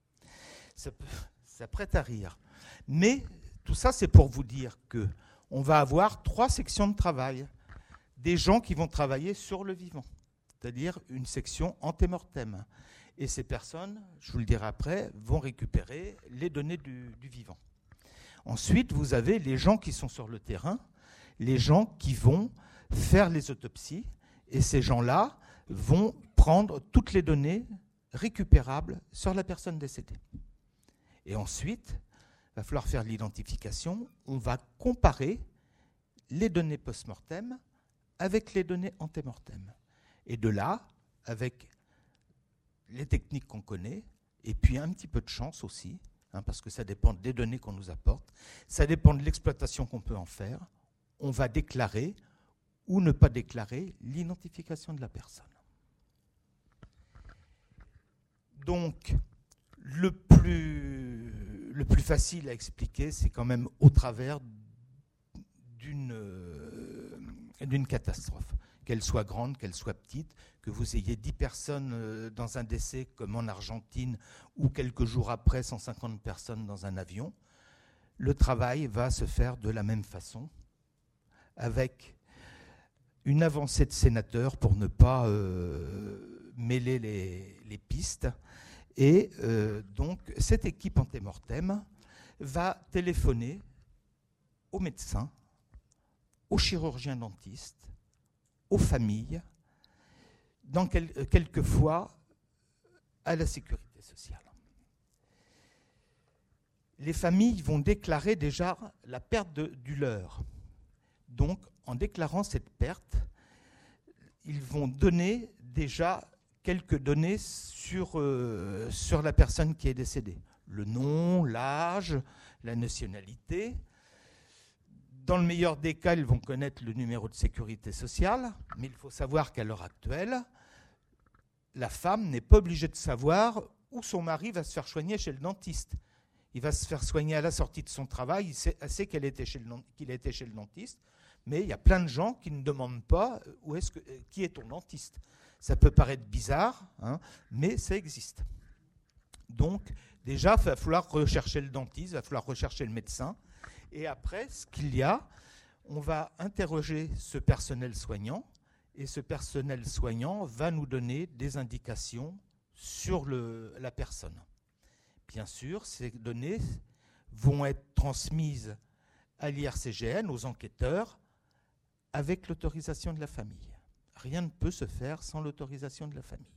Ça prête à rire. Mais tout ça, c'est pour vous dire qu'on va avoir 3 sections de travail. Des gens qui vont travailler sur le vivant, c'est-à-dire une section antémortem. Et ces personnes, je vous le dirai après, vont récupérer les données du vivant. Ensuite, vous avez les gens qui sont sur le terrain, les gens qui vont faire les autopsies, et ces gens-là vont prendre toutes les données récupérables sur la personne décédée. Et ensuite, il va falloir faire l'identification. On va comparer les données post-mortem avec les données ante-mortem. Et de là, avec les techniques qu'on connaît, et puis un petit peu de chance aussi, parce que ça dépend des données qu'on nous apporte, ça dépend de l'exploitation qu'on peut en faire, on va déclarer ou ne pas déclarer l'identification de la personne. Donc, le plus facile à expliquer, c'est quand même au travers d'une catastrophe, qu'elle soit grande, qu'elle soit petite, que vous ayez 10 personnes dans un décès comme en Argentine ou quelques jours après 150 personnes dans un avion, le travail va se faire de la même façon, avec une avancée de sénateurs pour ne pas mêler les pistes. Et donc, cette équipe ante-mortem va téléphoner aux médecins, aux chirurgiens dentistes, aux familles, quelquefois à la sécurité sociale. Les familles vont déclarer déjà la perte du leur. Donc, en déclarant cette perte, ils vont donner déjà quelques données sur la personne qui est décédée. Le nom, l'âge, la nationalité. Dans le meilleur des cas, ils vont connaître le numéro de sécurité sociale, mais il faut savoir qu'à l'heure actuelle, la femme n'est pas obligée de savoir où son mari va se faire soigner chez le dentiste. Il va se faire soigner à la sortie de son travail, elle sait qu'il était chez le dentiste, mais il y a plein de gens qui ne demandent pas qui est ton dentiste. Ça peut paraître bizarre, mais ça existe. Donc, déjà, il va falloir rechercher le dentiste, il va falloir rechercher le médecin. Et après, ce qu'il y a, on va interroger ce personnel soignant, et ce personnel soignant va nous donner des indications sur la personne. Bien sûr, ces données vont être transmises à l'IRCGN, aux enquêteurs, avec l'autorisation de la famille. Rien ne peut se faire sans l'autorisation de la famille.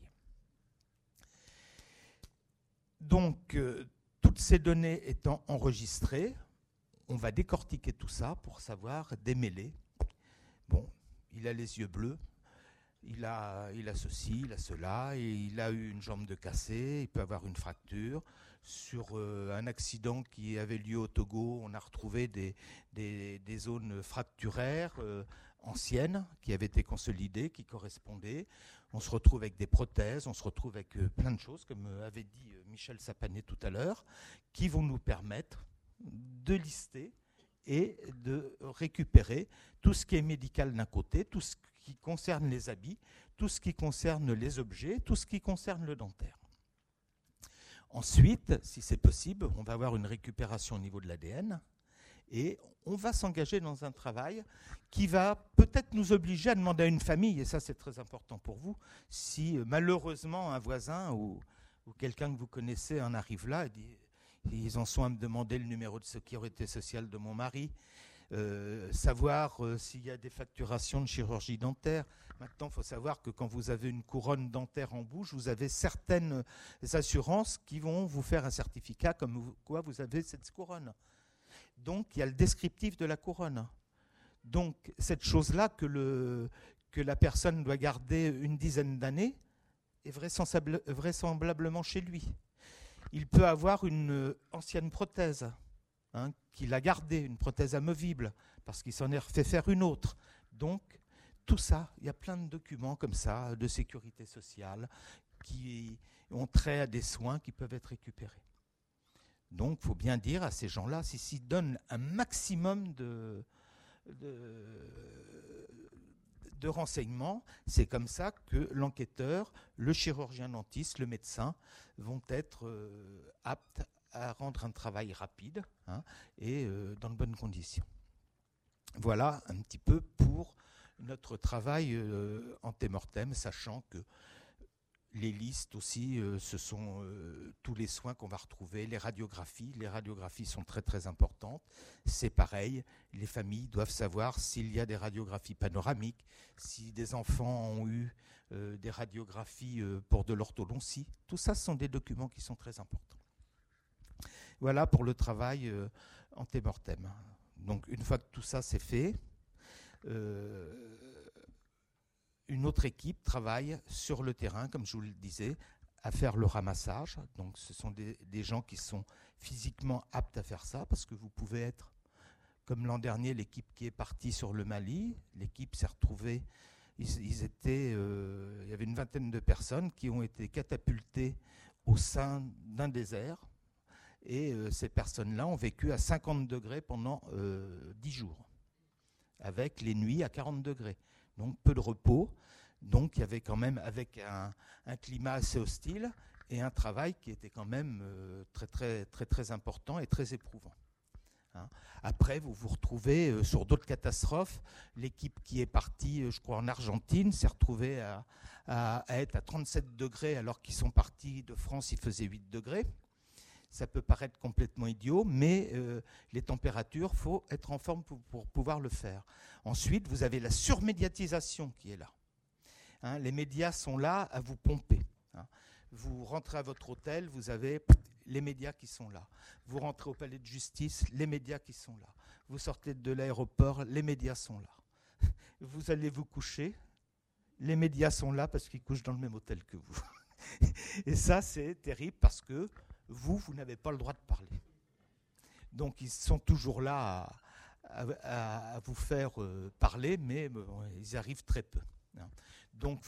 Donc, toutes ces données étant enregistrées, on va décortiquer tout ça pour savoir démêler. Bon, il a les yeux bleus, il a ceci, il a cela, et il a eu une jambe de cassée, il peut avoir une fracture. Sur un accident qui avait lieu au Togo, on a retrouvé des zones fracturaires anciennes qui avaient été consolidées, qui correspondaient. On se retrouve avec des prothèses, on se retrouve avec plein de choses, comme avait dit Michel Sapanet tout à l'heure, qui vont nous permettre de lister et de récupérer tout ce qui est médical d'un côté, tout ce qui concerne les habits, tout ce qui concerne les objets, tout ce qui concerne le dentaire. Ensuite, si c'est possible, on va avoir une récupération au niveau de l'ADN et on va s'engager dans un travail qui va peut-être nous obliger à demander à une famille, et ça c'est très important pour vous, si malheureusement un voisin ou quelqu'un que vous connaissez en arrive là et dit ils en sont à me demander le numéro de sécurité sociale de mon mari, savoir s'il y a des facturations de chirurgie dentaire. Maintenant, il faut savoir que quand vous avez une couronne dentaire en bouche, vous avez certaines assurances qui vont vous faire un certificat comme quoi vous avez cette couronne. Donc, il y a le descriptif de la couronne. Donc, cette chose-là que la personne doit garder une dizaine d'années est vraisemblablement chez lui. Il peut avoir une ancienne prothèse qu'il a gardée, une prothèse amovible, parce qu'il s'en est fait faire une autre. Donc, tout ça, il y a plein de documents comme ça, de sécurité sociale, qui ont trait à des soins qui peuvent être récupérés. Donc, il faut bien dire à ces gens-là, s'ils donnent un maximum de renseignements, c'est comme ça que l'enquêteur, le chirurgien dentiste, le médecin vont être aptes à rendre un travail rapide et dans de bonnes conditions. Voilà un petit peu pour notre travail ante-mortem, sachant que les listes aussi, ce sont tous les soins qu'on va retrouver, les radiographies. Les radiographies sont très très importantes. C'est pareil, les familles doivent savoir s'il y a des radiographies panoramiques, si des enfants ont eu des radiographies pour de l'orthodontie. Tout ça, ce sont des documents qui sont très importants. Voilà pour le travail antémortem. Donc une fois que tout ça c'est fait, une autre équipe travaille sur le terrain, comme je vous le disais, à faire le ramassage. Donc ce sont des gens qui sont physiquement aptes à faire ça, parce que vous pouvez être, comme l'an dernier, l'équipe qui est partie sur le Mali. L'équipe s'est retrouvée, il y avait une vingtaine de personnes qui ont été catapultées au sein d'un désert. Et ces personnes-là ont vécu à 50 degrés pendant 10 jours, avec les nuits à 40 degrés. Donc peu de repos. Donc il y avait quand même, avec un climat assez hostile et un travail qui était quand même très, très, très, très important et très éprouvant. Hein. Après, vous vous retrouvez sur d'autres catastrophes. L'équipe qui est partie, je crois, en Argentine, s'est retrouvée à être à 37 degrés alors qu'ils sont partis de France, il faisait 8 degrés. Ça peut paraître complètement idiot, mais les températures, il faut être en forme pour pouvoir le faire. Ensuite, vous avez la surmédiatisation qui est là. Hein, les médias sont là à vous pomper. Hein. Vous rentrez à votre hôtel, vous avez les médias qui sont là. Vous rentrez au palais de justice, les médias qui sont là. Vous sortez de l'aéroport, les médias sont là. Vous allez vous coucher, les médias sont là parce qu'ils couchent dans le même hôtel que vous. Et ça, c'est terrible parce que vous n'avez pas le droit de parler. Donc, ils sont toujours là à vous faire parler, mais ils arrivent très peu. Hein. Donc,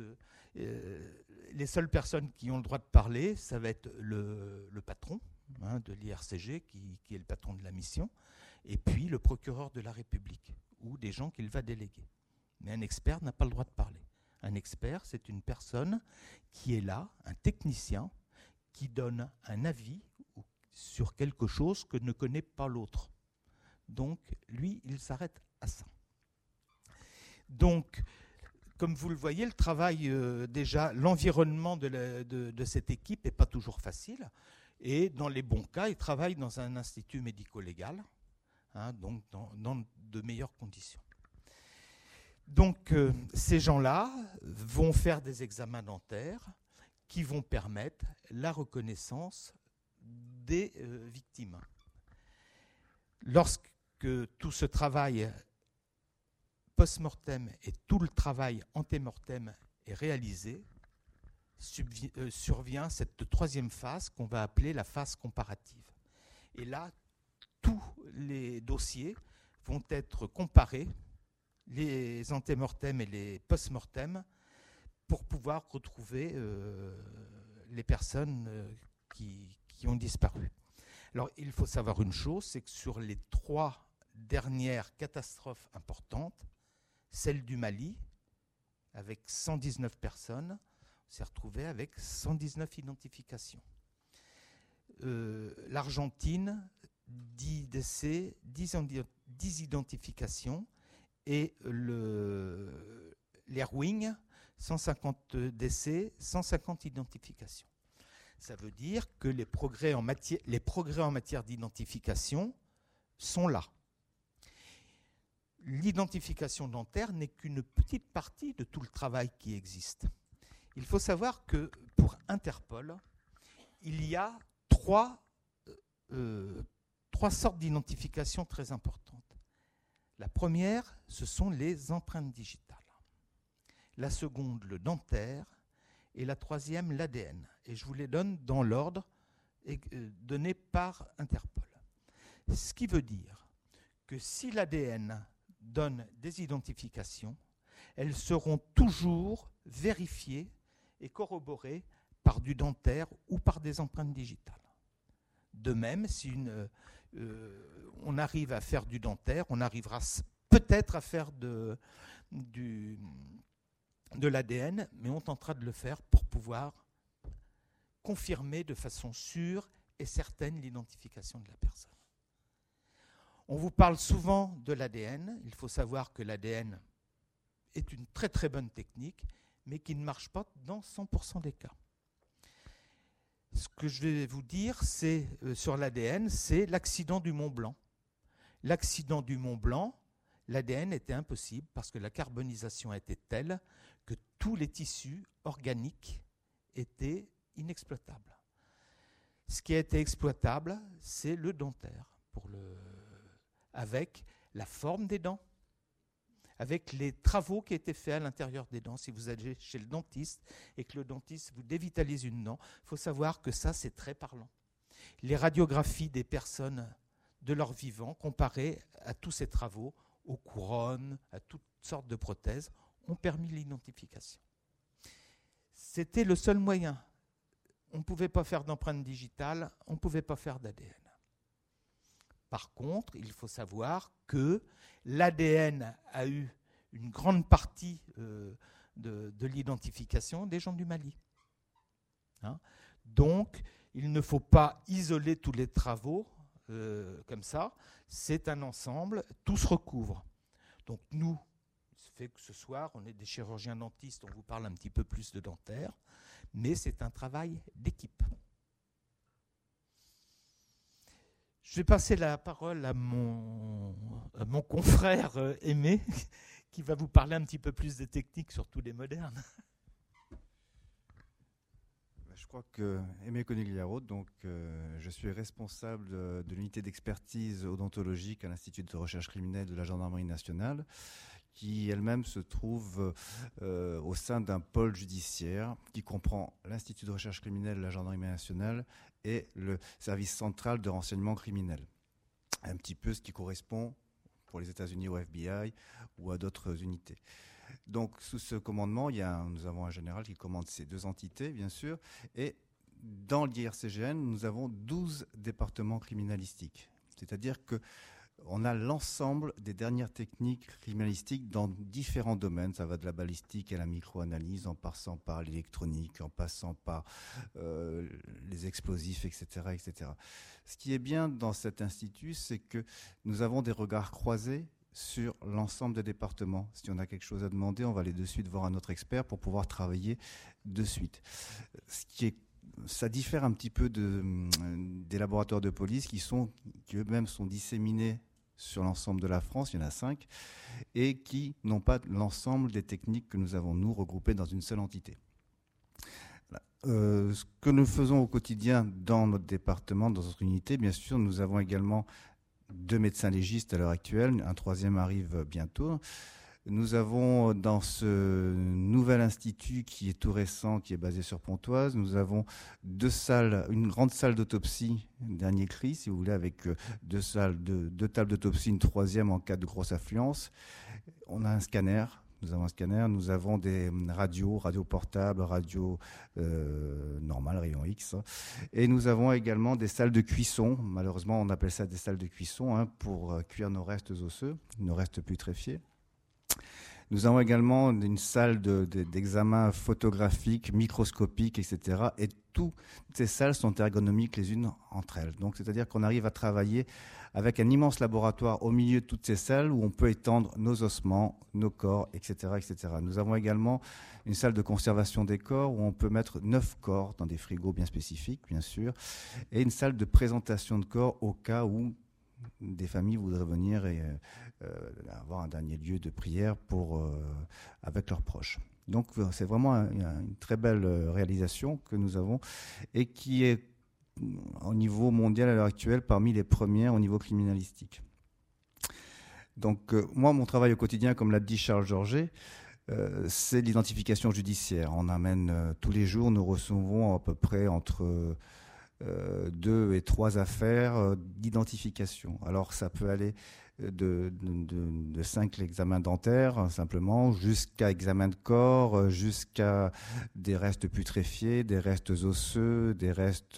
les seules personnes qui ont le droit de parler, ça va être le patron de l'IRCG, qui est le patron de la mission, et puis le procureur de la République, ou des gens qu'il va déléguer. Mais un expert n'a pas le droit de parler. Un expert, c'est une personne qui est là, un technicien, qui donne un avis sur quelque chose que ne connaît pas l'autre. Donc, lui, il s'arrête à ça. Donc, comme vous le voyez, le travail, déjà, l'environnement de cette équipe n'est pas toujours facile. Et dans les bons cas, il travaille dans un institut médico-légal, hein, donc dans de meilleures conditions. Donc, ces gens-là vont faire des examens dentaires qui vont permettre la reconnaissance des victimes. Lorsque tout ce travail post-mortem et tout le travail anté-mortem est réalisé, survient cette troisième phase qu'on va appeler la phase comparative. Et là, tous les dossiers vont être comparés, les anté-mortem et les post-mortem, pour pouvoir retrouver les personnes qui ont disparu. Alors, il faut savoir une chose, c'est que sur les 3 dernières catastrophes importantes, celle du Mali, avec 119 personnes, on s'est retrouvé avec 119 identifications. L'Argentine, 10 décès, 10 identifications, et l'Airwing, 150 décès, 150 identifications. Ça veut dire que les progrès en matière d'identification sont là. L'identification dentaire n'est qu'une petite partie de tout le travail qui existe. Il faut savoir que pour Interpol, il y a 3 sortes d'identification très importantes. La première, ce sont les empreintes digitales. La seconde, le dentaire, et la troisième, l'ADN. Et je vous les donne dans l'ordre donné par Interpol. Ce qui veut dire que si l'ADN donne des identifications, elles seront toujours vérifiées et corroborées par du dentaire ou par des empreintes digitales. De même, si on arrive à faire du dentaire, on arrivera peut-être à faire de l'ADN, mais on tentera de le faire pour pouvoir confirmer de façon sûre et certaine l'identification de la personne. On vous parle souvent de l'ADN. Il faut savoir que l'ADN est une très très bonne technique, mais qui ne marche pas dans 100% des cas. Ce que je vais vous dire, c'est sur l'ADN, c'est l'accident du Mont Blanc. L'accident du Mont Blanc, l'ADN était impossible parce que la carbonisation était telle que tous les tissus organiques étaient inexploitables. Ce qui a été exploitable, c'est le dentaire, avec la forme des dents, avec les travaux qui étaient faits à l'intérieur des dents. Si vous allez chez le dentiste et que le dentiste vous dévitalise une dent, il faut savoir que ça, c'est très parlant. Les radiographies des personnes de leur vivant, comparées à tous ces travaux, aux couronnes, à toutes sortes de prothèses, ont permis l'identification. C'était le seul moyen. On ne pouvait pas faire d'empreinte digitale, on ne pouvait pas faire d'ADN. Par contre, il faut savoir que l'ADN a eu une grande partie de l'identification des gens du Mali. Donc, il ne faut pas isoler tous les travaux comme ça. C'est un ensemble, tout se recouvre. Donc nous, ça fait que ce soir, on est des chirurgiens dentistes, on vous parle un petit peu plus de dentaire, mais c'est un travail d'équipe. Je vais passer la parole à mon confrère Aimé, qui va vous parler un petit peu plus des techniques, surtout des modernes. Je crois que Aimé Conigliaro, donc je suis responsable de l'unité d'expertise odontologique à l'Institut de recherche criminelle de la Gendarmerie nationale, qui elle-même se trouve au sein d'un pôle judiciaire qui comprend l'Institut de recherche criminelle de la Gendarmerie nationale et le service central de renseignement criminel. Un petit peu ce qui correspond pour les États-Unis au FBI ou à d'autres unités. Donc, sous ce commandement, nous avons un général qui commande ces deux entités, bien sûr, et dans l'IRCGN, nous avons 12 départements criminalistiques. C'est-à-dire qu'on a l'ensemble des dernières techniques criminalistiques dans différents domaines. Ça va de la balistique à la microanalyse, en passant par l'électronique, en passant par les explosifs, etc., etc. Ce qui est bien dans cet institut, c'est que nous avons des regards croisés sur l'ensemble des départements. Si on a quelque chose à demander, on va aller de suite voir un autre expert pour pouvoir travailler de suite. Ça diffère un petit peu des laboratoires de police qui eux-mêmes sont disséminés sur l'ensemble de la France, il y en a 5, et qui n'ont pas l'ensemble des techniques que nous avons, nous, regroupées dans une seule entité. Voilà. Ce que nous faisons au quotidien dans notre département, dans notre unité, bien sûr, nous avons également 2 médecins légistes à l'heure actuelle, un 3e arrive bientôt. Nous avons dans ce nouvel institut qui est tout récent, qui est basé sur Pontoise, nous avons 2 salles, une grande salle d'autopsie, dernier cri si vous voulez, avec 2 tables d'autopsie, une 3e en cas de grosse affluence. On a un scanner. Nous avons des radios portables, radios normales, rayon X. Et nous avons également des salles de cuisson. Malheureusement, on appelle ça des salles de cuisson pour cuire nos restes osseux, nos restes putréfiés. Nous avons également une salle d'examen photographique, microscopique, etc. Et toutes ces salles sont ergonomiques les unes entre elles. Donc, c'est-à-dire qu'on arrive à travailler avec un immense laboratoire au milieu de toutes ces salles où on peut étendre nos ossements, nos corps, etc., etc. Nous avons également une salle de conservation des corps où on peut mettre 9 corps dans des frigos bien spécifiques, bien sûr, et une salle de présentation de corps au cas où des familles voudraient venir et avoir un dernier lieu de prière avec leurs proches. Donc c'est vraiment une très belle réalisation que nous avons et qui est au niveau mondial à l'heure actuelle parmi les premières au niveau criminalistique. Donc moi, mon travail au quotidien, comme l'a dit Charles Georget, c'est l'identification judiciaire. On amène tous les jours, nous recevons à peu près entre 2 et 3 affaires d'identification. Alors ça peut aller de 5 examens dentaires simplement, jusqu'à examen de corps, jusqu'à des restes putréfiés, des restes osseux, des restes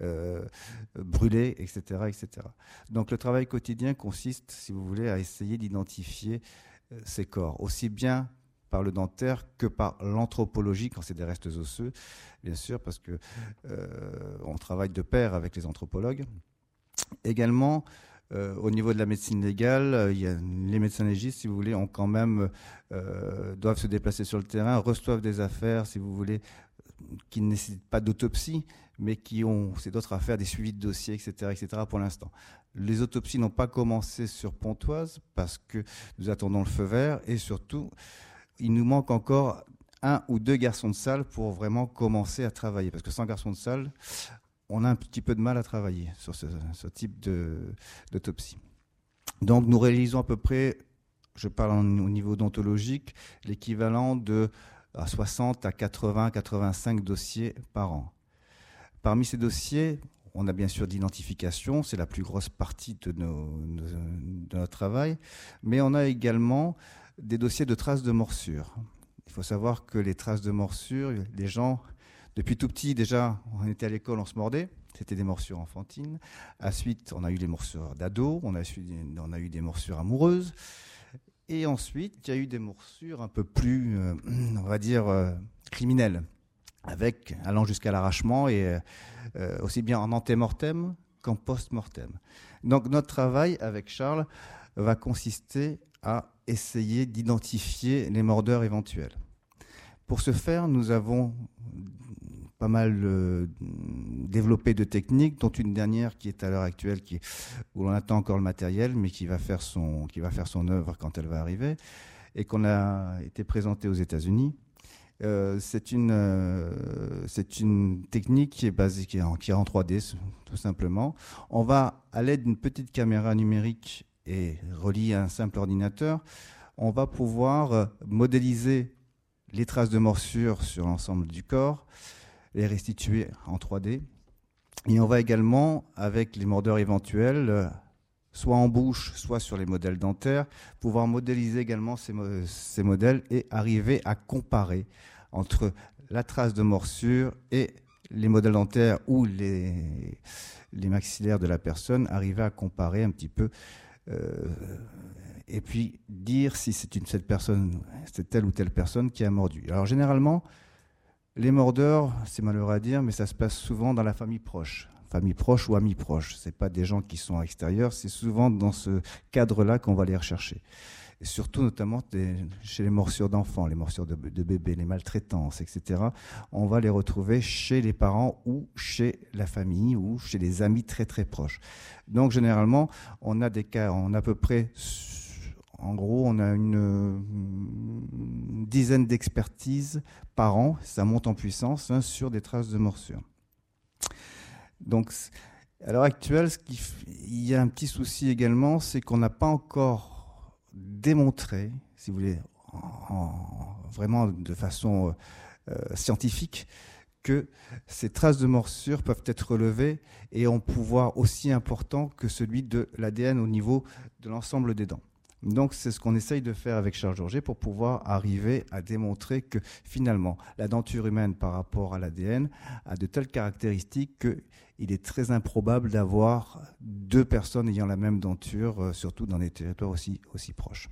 brûlés, etc., etc. Donc le travail quotidien consiste, si vous voulez, à essayer d'identifier ces corps, aussi bien par le dentaire que par l'anthropologie quand c'est des restes osseux, bien sûr, parce que on travaille de pair avec les anthropologues. Également, Au niveau de la médecine légale, les médecins légistes, si vous voulez, ont quand même doivent se déplacer sur le terrain, reçoivent des affaires, si vous voulez, qui ne nécessitent pas d'autopsie, mais qui ont, c'est d'autres affaires, des suivis de dossiers, etc., pour l'instant. Les autopsies n'ont pas commencé sur Pontoise parce que nous attendons le feu vert et surtout, il nous manque encore 1 ou 2 garçons de salle pour vraiment commencer à travailler. Parce que sans garçons de salle, on a un petit peu de mal à travailler sur ce type d'autopsie. Donc nous réalisons à peu près, je parle au niveau odontologique, l'équivalent de 60 à 80, 85 dossiers par an. Parmi ces dossiers, on a bien sûr d'identification, c'est la plus grosse partie de notre travail, mais on a également des dossiers de traces de morsures. Il faut savoir que les traces de morsures, les gens, depuis tout petit déjà, on était à l'école, on se mordait, c'était des morsures enfantines. Ensuite, on a eu les morsures d'ados, on a eu des morsures amoureuses. Et ensuite, il y a eu des morsures un peu plus, on va dire, criminelles, allant jusqu'à l'arrachement et aussi bien en antémortem qu'en post-mortem. Donc notre travail avec Charles va consister à essayer d'identifier les mordeurs éventuels. Pour ce faire, nous avons pas mal développé de techniques, dont une dernière qui est à l'heure actuelle, où l'on attend encore le matériel, mais qui va faire son œuvre quand elle va arriver, et qu'on a été présentée aux États-Unis. C'est une technique qui est en 3D, tout simplement. On va, à l'aide d'une petite caméra numérique et reliée à un simple ordinateur, on va pouvoir modéliser les traces de morsure sur l'ensemble du corps, les restituer en 3D. Et on va également, avec les mordeurs éventuels, soit en bouche, soit sur les modèles dentaires, pouvoir modéliser également ces modèles et arriver à comparer entre la trace de morsure et les modèles dentaires ou les maxillaires de la personne, arriver à comparer un petit peu et puis dire si c'est telle ou telle personne qui a mordu. Alors généralement, les mordeurs, c'est malheureux à dire, mais ça se passe souvent dans la famille proche ou amis proches. Ce n'est pas des gens qui sont à l'extérieur, c'est souvent dans ce cadre-là qu'on va les rechercher. Et surtout, notamment, chez les morsures d'enfants, les morsures de bébés, les maltraitances, etc. On va les retrouver chez les parents ou chez la famille ou chez les amis très très proches. Donc, généralement, on a des cas, on a à peu près, en gros, on a une dizaine d'expertises par an, ça monte en puissance, sur des traces de morsures. Donc, à l'heure actuelle, il y a un petit souci également, c'est qu'on n'a pas encore démontrer, si vous voulez, vraiment de façon scientifique, que ces traces de morsure peuvent être relevées et ont un pouvoir aussi important que celui de l'ADN au niveau de l'ensemble des dents. Donc c'est ce qu'on essaye de faire avec Charles Georget pour pouvoir arriver à démontrer que finalement la denture humaine par rapport à l'ADN a de telles caractéristiques qu'il est très improbable d'avoir 2 personnes ayant la même denture, surtout dans des territoires aussi proches.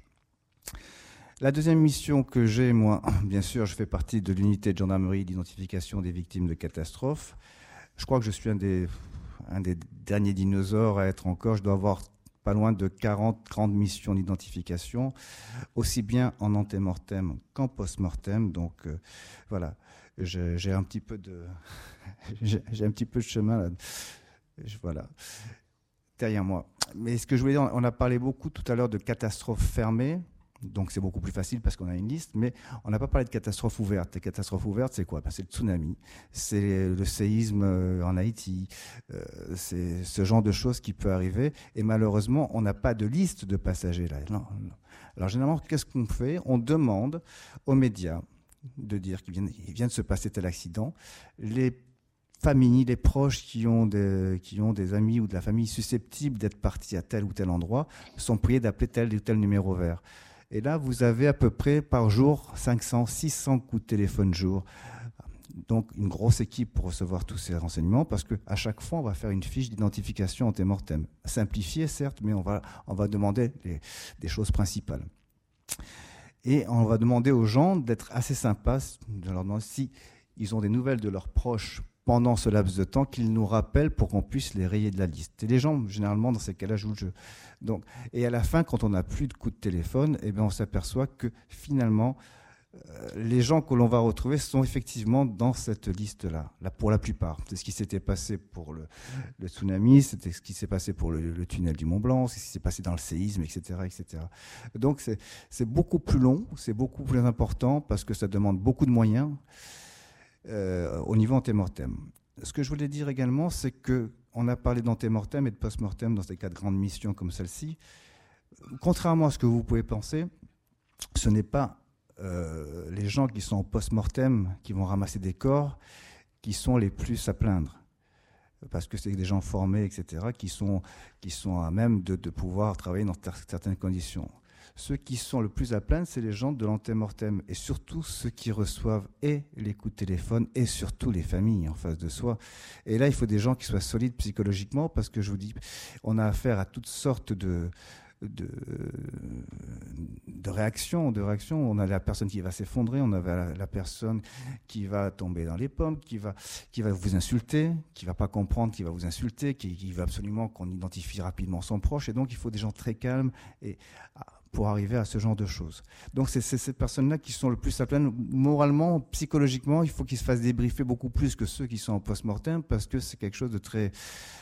La deuxième mission que j'ai, moi, bien sûr, je fais partie de l'unité de gendarmerie d'identification des victimes de catastrophes. Je crois que je suis un des derniers dinosaures à être encore. Je dois avoir pas loin de 40 missions d'identification, aussi bien en antémortem qu'en post-mortem. Donc voilà, j'ai un petit peu de chemin là, voilà, derrière moi. Mais ce que je voulais dire, on a parlé beaucoup tout à l'heure de catastrophes fermées. Donc c'est beaucoup plus facile parce qu'on a une liste, mais on n'a pas parlé de catastrophes ouvertes. Les catastrophes ouvertes, c'est quoi ? C'est le tsunami, c'est le séisme en Haïti, c'est ce genre de choses qui peut arriver. Et malheureusement, on n'a pas de liste de passagers là. Non. Alors généralement, qu'est-ce qu'on fait ? On demande aux médias de dire qu'il vient de se passer tel accident. Les familles, les proches qui ont des amis ou de la famille susceptibles d'être partis à tel ou tel endroit sont priés d'appeler tel ou tel numéro vert. Et là, vous avez à peu près par jour 500, 600 coups de téléphone jour. Donc, une grosse équipe pour recevoir tous ces renseignements parce qu'à chaque fois, on va faire une fiche d'identification antémortem. Simplifiée, certes, mais on va demander des choses principales. Et on va demander aux gens d'être assez sympas, de leur demander si ils ont des nouvelles de leurs proches pendant ce laps de temps qu'ils nous rappellent pour qu'on puisse les rayer de la liste. Et les gens, généralement, dans ces cas-là, jouent le jeu. Donc, et à la fin, quand on n'a plus de coup de téléphone, eh bien, on s'aperçoit que finalement, les gens que l'on va retrouver sont effectivement dans cette liste-là, là, pour la plupart. C'est ce qui s'était passé pour le tsunami, c'était ce qui s'est passé pour le tunnel du Mont Blanc, c'est ce qui s'est passé dans le séisme, etc., etc. Donc, c'est beaucoup plus long, c'est beaucoup plus important parce que ça demande beaucoup de moyens. Au niveau antémortem. Ce que je voulais dire également, c'est qu'on a parlé d'antémortem et de post-mortem dans des cas de grandes missions comme celle-ci. Contrairement à ce que vous pouvez penser, ce n'est pas les gens qui sont en post-mortem, qui vont ramasser des corps, qui sont les plus à plaindre. Parce que c'est des gens formés, etc., qui sont à même de pouvoir travailler dans certaines conditions. Ceux qui sont le plus à plaindre, c'est les gens de l'antémortem, et surtout ceux qui reçoivent et les coups de téléphone, et surtout les familles en face de soi. Et là, il faut des gens qui soient solides psychologiquement, parce que je vous dis, on a affaire à toutes sortes de réactions. On a la personne qui va s'effondrer, on a la personne qui va tomber dans les pommes, qui va vous insulter, qui va pas comprendre, qui va vous insulter, qui veut absolument qu'on identifie rapidement son proche. Et donc, il faut des gens très calmes pour arriver à ce genre de choses. Donc, c'est ces personnes-là qui sont le plus à plaindre. Moralement, psychologiquement, il faut qu'ils se fassent débriefer beaucoup plus que ceux qui sont en post-mortem, parce que c'est quelque chose de très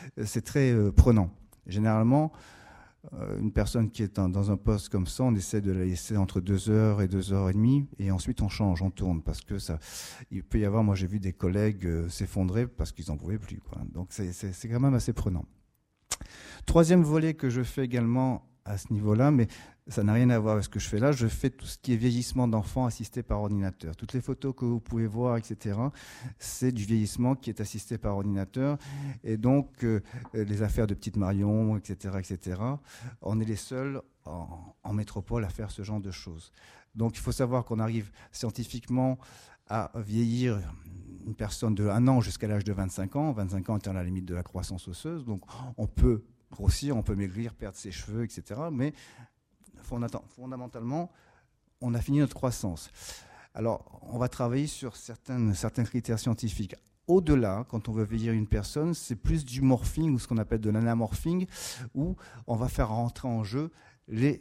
prenant. Généralement, une personne qui est dans un poste comme ça, on essaie de la laisser entre 2 heures et 2 heures et demie, et ensuite on change, on tourne, parce que il peut y avoir, moi j'ai vu des collègues s'effondrer parce qu'ils n'en pouvaient plus, quoi. Donc c'est quand même assez prenant. Troisième volet que je fais également à ce niveau-là, mais ça n'a rien à voir avec ce que je fais là. Je fais tout ce qui est vieillissement d'enfants assisté par ordinateur. Toutes les photos que vous pouvez voir, etc., c'est du vieillissement qui est assisté par ordinateur. Et donc, les affaires de Petite Marion, etc., etc., on est les seuls en métropole à faire ce genre de choses. Donc, il faut savoir qu'on arrive scientifiquement à vieillir une personne de 1 an jusqu'à l'âge de 25 ans. 25 ans étant la limite de la croissance osseuse. Donc, on peut grossir, on peut maigrir, perdre ses cheveux, etc. Mais fondamentalement, on a fini notre croissance. Alors, on va travailler sur certains critères scientifiques. Au-delà, quand on veut vieillir une personne, c'est plus du morphing ou ce qu'on appelle de l'anamorphing, où on va faire rentrer en jeu les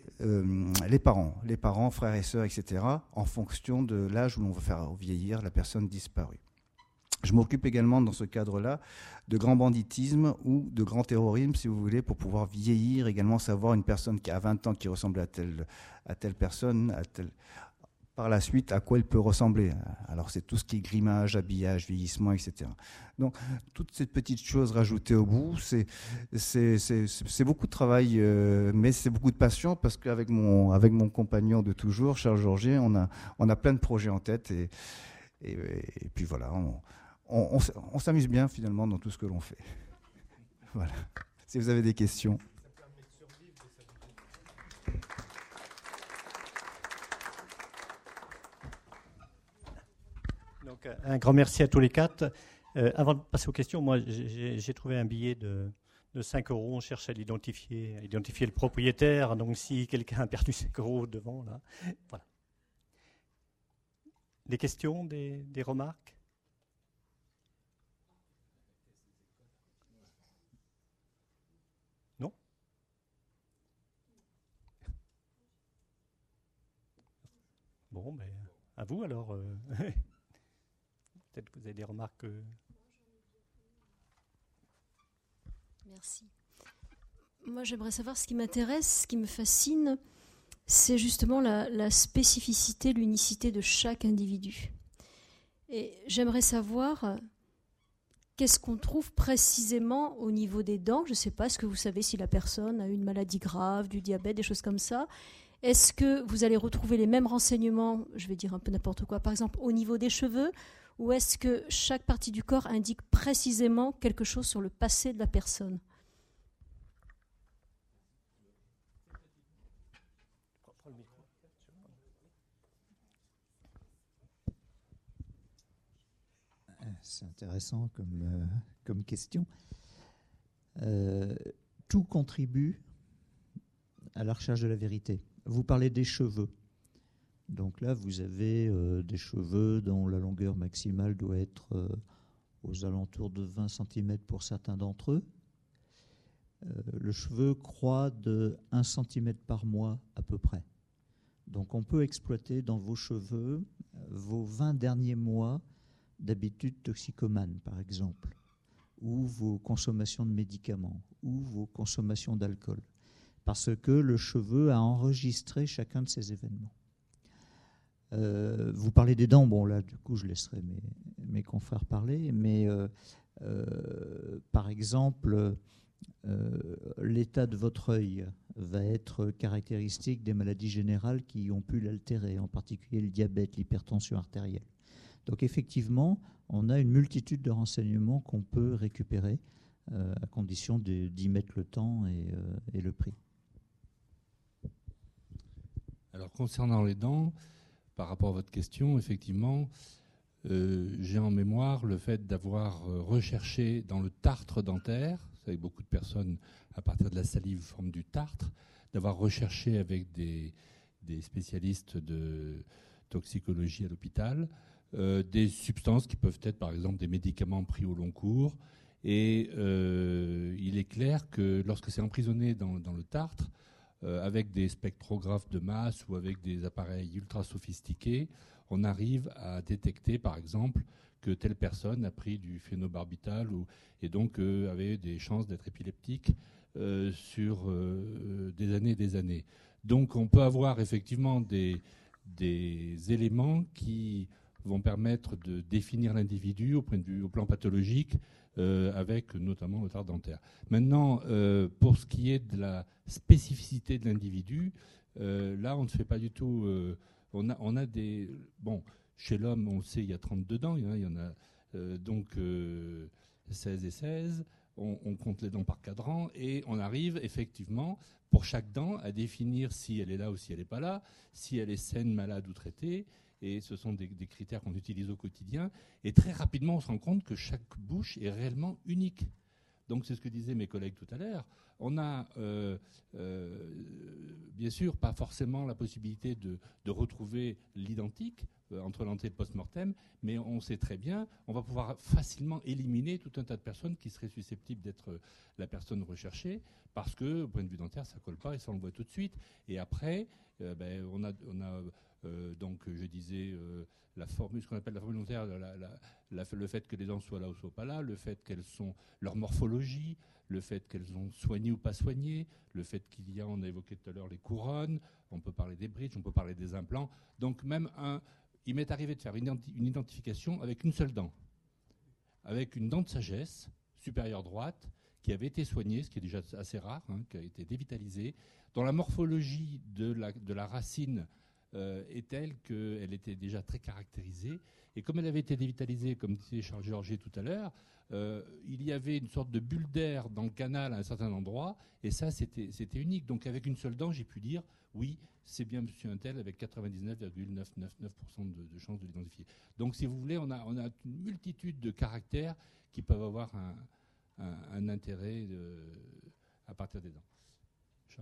parents, frères et sœurs, etc., en fonction de l'âge où l'on va faire vieillir la personne disparue. Je m'occupe également dans ce cadre-là de grand banditisme ou de grand terrorisme, si vous voulez, pour pouvoir vieillir, également savoir une personne qui a 20 ans qui ressemble à telle personne, par la suite à quoi elle peut ressembler. Alors c'est tout ce qui est grimage, habillage, vieillissement, etc. Donc toutes ces petites choses rajoutées au bout, c'est beaucoup de travail, mais c'est beaucoup de passion, parce qu'avec mon compagnon de toujours, Charles Georgier, on a plein de projets en tête, et puis voilà, on s'amuse bien finalement dans tout ce que l'on fait. Voilà. Si vous avez des questions. Donc, un grand merci à tous les 4. Avant de passer aux questions, moi j'ai trouvé un billet de 5 €. On cherche à identifier le propriétaire. Donc si quelqu'un a perdu 5 € devant, là, voilà. Des questions, des remarques? Non? Bon, ben, à vous alors. Peut-être que vous avez des remarques. Merci. Moi, j'aimerais savoir, ce qui m'intéresse, ce qui me fascine, c'est justement la spécificité, l'unicité de chaque individu. Et j'aimerais savoir qu'est-ce qu'on trouve précisément au niveau des dents. Je ne sais pas, est-ce que vous savez si la personne a une maladie grave, du diabète, des choses comme ça? Est-ce que vous allez retrouver les mêmes renseignements, je vais dire un peu n'importe quoi, par exemple au niveau des cheveux, ou est-ce que chaque partie du corps indique précisément quelque chose sur le passé de la personne? C'est intéressant comme question. Tout contribue à la recherche de la vérité. Vous parlez des cheveux. Donc là, vous avez des cheveux dont la longueur maximale doit être aux alentours de 20 cm pour certains d'entre eux. Le cheveu croît de 1 cm par mois à peu près. Donc on peut exploiter dans vos cheveux vos 20 derniers mois d'habitudes toxicomanes, par exemple, ou vos consommations de médicaments, ou vos consommations d'alcool, parce que le cheveu a enregistré chacun de ces événements. Vous parlez des dents, bon là du coup je laisserai mes confrères parler, mais par exemple l'état de votre œil va être caractéristique des maladies générales qui ont pu l'altérer, en particulier le diabète, l'hypertension artérielle. Donc effectivement, on a une multitude de renseignements qu'on peut récupérer à condition d'y mettre le temps et le prix. Alors concernant les dents, par rapport à votre question, effectivement, j'ai en mémoire le fait d'avoir recherché dans le tartre dentaire, vous savez, beaucoup de personnes, à partir de la salive, forment du tartre, d'avoir recherché avec des spécialistes de toxicologie à l'hôpital des substances qui peuvent être, par exemple, des médicaments pris au long cours. Et il est clair que lorsque c'est emprisonné dans le tartre, avec des spectrographes de masse ou avec des appareils ultra sophistiqués, on arrive à détecter, par exemple, que telle personne a pris du phénobarbital et donc avait des chances d'être épileptique sur des années et des années. Donc on peut avoir effectivement des éléments qui vont permettre de définir l'individu au plan pathologique, avec notamment le tartre dentaire. Maintenant, pour ce qui est de la spécificité de l'individu, là on ne fait pas du tout... on a des... Bon, chez l'homme, on le sait, il y a 32 dents, il y en a donc 16 et 16. On compte les dents par cadran et on arrive effectivement, pour chaque dent, à définir si elle est là ou si elle n'est pas là, si elle est saine, malade ou traitée. Et ce sont des critères qu'on utilise au quotidien. Et très rapidement, on se rend compte que chaque bouche est réellement unique. Donc c'est ce que disaient mes collègues tout à l'heure. On a bien sûr pas forcément la possibilité de retrouver l'identique entre l'anté et le post-mortem, mais on sait très bien, on va pouvoir facilement éliminer tout un tas de personnes qui seraient susceptibles d'être la personne recherchée, parce que au point de vue dentaire, ça colle pas et ça on le voit tout de suite. Et après, on a donc je disais la formule, ce qu'on appelle la formule dentaire, le fait que les dents soient là ou soient pas là, le fait qu'elles sont leur morphologie, le fait qu'elles ont soigné ou pas soigné, le fait qu'il y a, on a évoqué tout à l'heure les couronnes, on peut parler des bridges, on peut parler des implants. Donc même il m'est arrivé de faire une identification avec une seule dent, avec une dent de sagesse supérieure droite qui avait été soignée, ce qui est déjà assez rare, qui a été dévitalisée, dont la morphologie de la racine est telle qu'elle était déjà très caractérisée. Et comme elle avait été dévitalisée, comme disait Charles Georgier tout à l'heure, il y avait une sorte de bulle d'air dans le canal à un certain endroit, et ça, c'était unique. Donc avec une seule dent, j'ai pu dire, oui, c'est bien monsieur Untel, avec 99,999% de chances de l'identifier. Donc si vous voulez, on a une multitude de caractères qui peuvent avoir un intérêt à partir des dents. Charles ?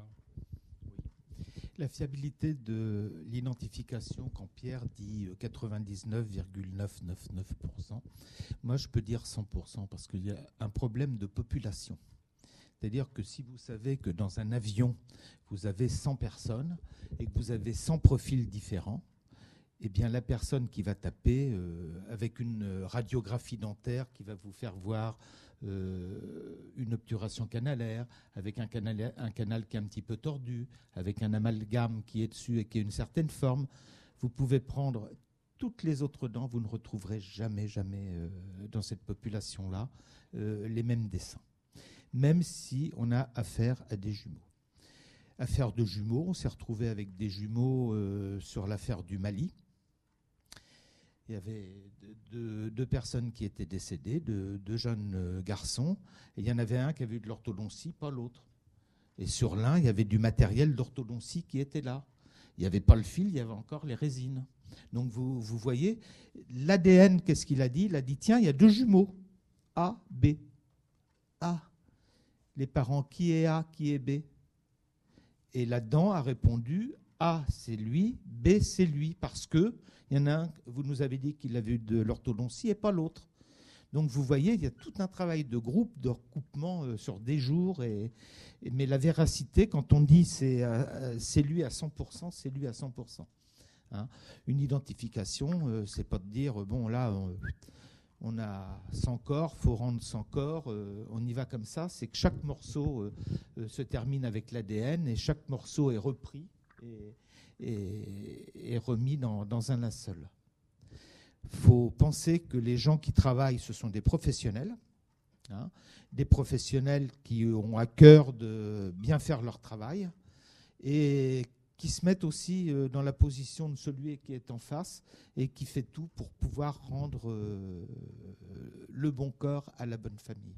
La fiabilité de l'identification, quand Pierre dit 99,999%, moi je peux dire 100% parce qu'il y a un problème de population. C'est-à-dire que si vous savez que dans un avion, vous avez 100 personnes et que vous avez 100 profils différents, eh bien la personne qui va taper avec une radiographie dentaire qui va vous faire voir une obturation canalaire, avec un canal qui est un petit peu tordu, avec un amalgame qui est dessus et qui a une certaine forme, vous pouvez prendre toutes les autres dents, vous ne retrouverez jamais dans cette population-là les mêmes dessins. Même si on a affaire à des jumeaux. Affaire de jumeaux, on s'est retrouvé avec des jumeaux sur l'affaire du Mali. Il y avait deux personnes qui étaient décédées, deux jeunes garçons, et il y en avait un qui avait eu de l'orthodontie, pas l'autre. Et sur l'un, il y avait du matériel d'orthodontie qui était là. Il n'y avait pas le fil, il y avait encore les résines. Donc vous voyez, l'ADN, qu'est-ce qu'il a dit ? Il a dit, tiens, il y a deux jumeaux, A, B. A. Les parents, qui est A, qui est B ? Et là-dedans a répondu, A, c'est lui, B, c'est lui, parce que il y en a un, vous nous avez dit qu'il avait eu de l'orthodontie et pas l'autre. Donc vous voyez, il y a tout un travail de groupe, de recoupement sur des jours. Mais la véracité, quand on dit c'est lui à 100%, c'est lui à 100%. Hein. Une identification, c'est pas de dire, bon là, on a 100 corps, il faut rendre 100 corps, on y va comme ça. C'est que chaque morceau se termine avec l'ADN et chaque morceau est repris et remis dans un linceul. Il faut penser que les gens qui travaillent, ce sont des professionnels, hein, des professionnels qui ont à cœur de bien faire leur travail et qui se mettent aussi dans la position de celui qui est en face et qui fait tout pour pouvoir rendre le bon corps à la bonne famille.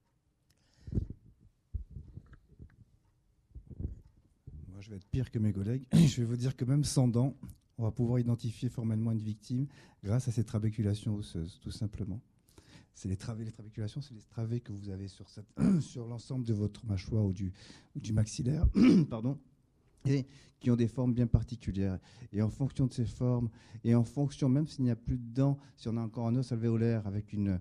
Moi, je vais être pire que mes collègues. Je vais vous dire que même sans dents, on va pouvoir identifier formellement une victime grâce à ces trabéculations osseuses, tout simplement. C'est les trabéculations, c'est les travées que vous avez sur l'ensemble de votre mâchoire ou du maxillaire, pardon, et qui ont des formes bien particulières. Et en fonction de ces formes, et en fonction, même s'il n'y a plus de dents, si on a encore un os alvéolaire avec une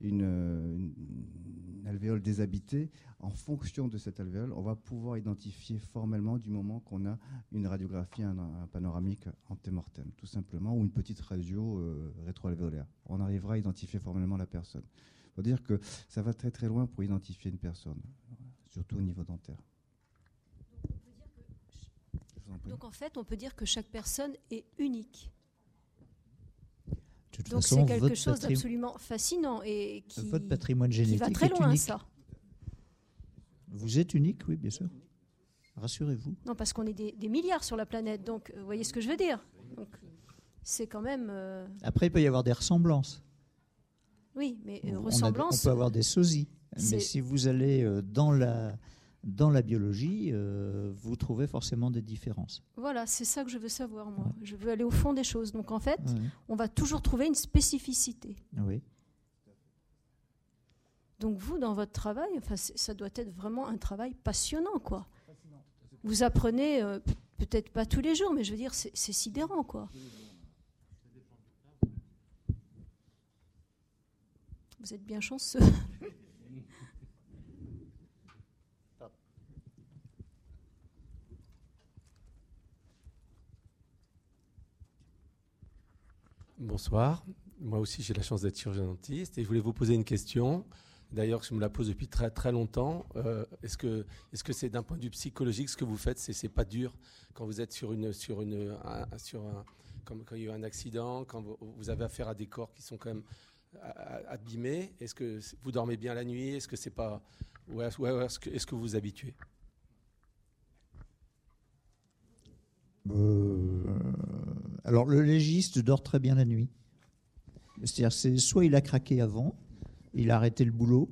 alvéole déshabitée, en fonction de cette alvéole, on va pouvoir identifier formellement du moment qu'on a une radiographie, un panoramique antémortem, tout simplement, ou une petite radio rétroalvéolaire. On arrivera à identifier formellement la personne. Il faut dire que ça va très très loin pour identifier une personne, surtout au niveau dentaire. Donc en fait, on peut dire que chaque personne est unique. Donc c'est quelque chose d'absolument fascinant et votre patrimoine génétique qui va très loin, unique. ça. Vous êtes unique, oui, bien sûr. Rassurez-vous. Non, parce qu'on est des milliards sur la planète, donc vous voyez ce que je veux dire. Donc, c'est quand même... Après, il peut y avoir des ressemblances. Oui, mais On ressemblances... peut avoir des sosies. Mais si vous allez dans la biologie, vous trouvez forcément des différences. Voilà, c'est ça que je veux savoir, moi. Ouais. Je veux aller au fond des choses. Donc, en fait, ouais. On va toujours trouver une spécificité. Oui. Donc, vous, dans votre travail, ça doit être vraiment un travail passionnant, quoi. Vous apprenez, peut-être pas tous les jours, mais je veux dire, c'est sidérant, quoi. Vous êtes bien chanceux. Bonsoir. Moi aussi, j'ai la chance d'être chirurgien dentiste et je voulais vous poser une question. D'ailleurs, je me la pose depuis très très longtemps. Est-ce que c'est d'un point de vue psychologique ce que vous faites, c'est pas dur quand vous êtes comme quand il y a eu un accident, quand vous avez affaire à des corps qui sont quand même abîmés. Est-ce que vous dormez bien la nuit? Est-ce que c'est pas est-ce que vous vous habituez? Alors le légiste dort très bien la nuit. C'est-à-dire soit il a craqué avant, il a arrêté le boulot,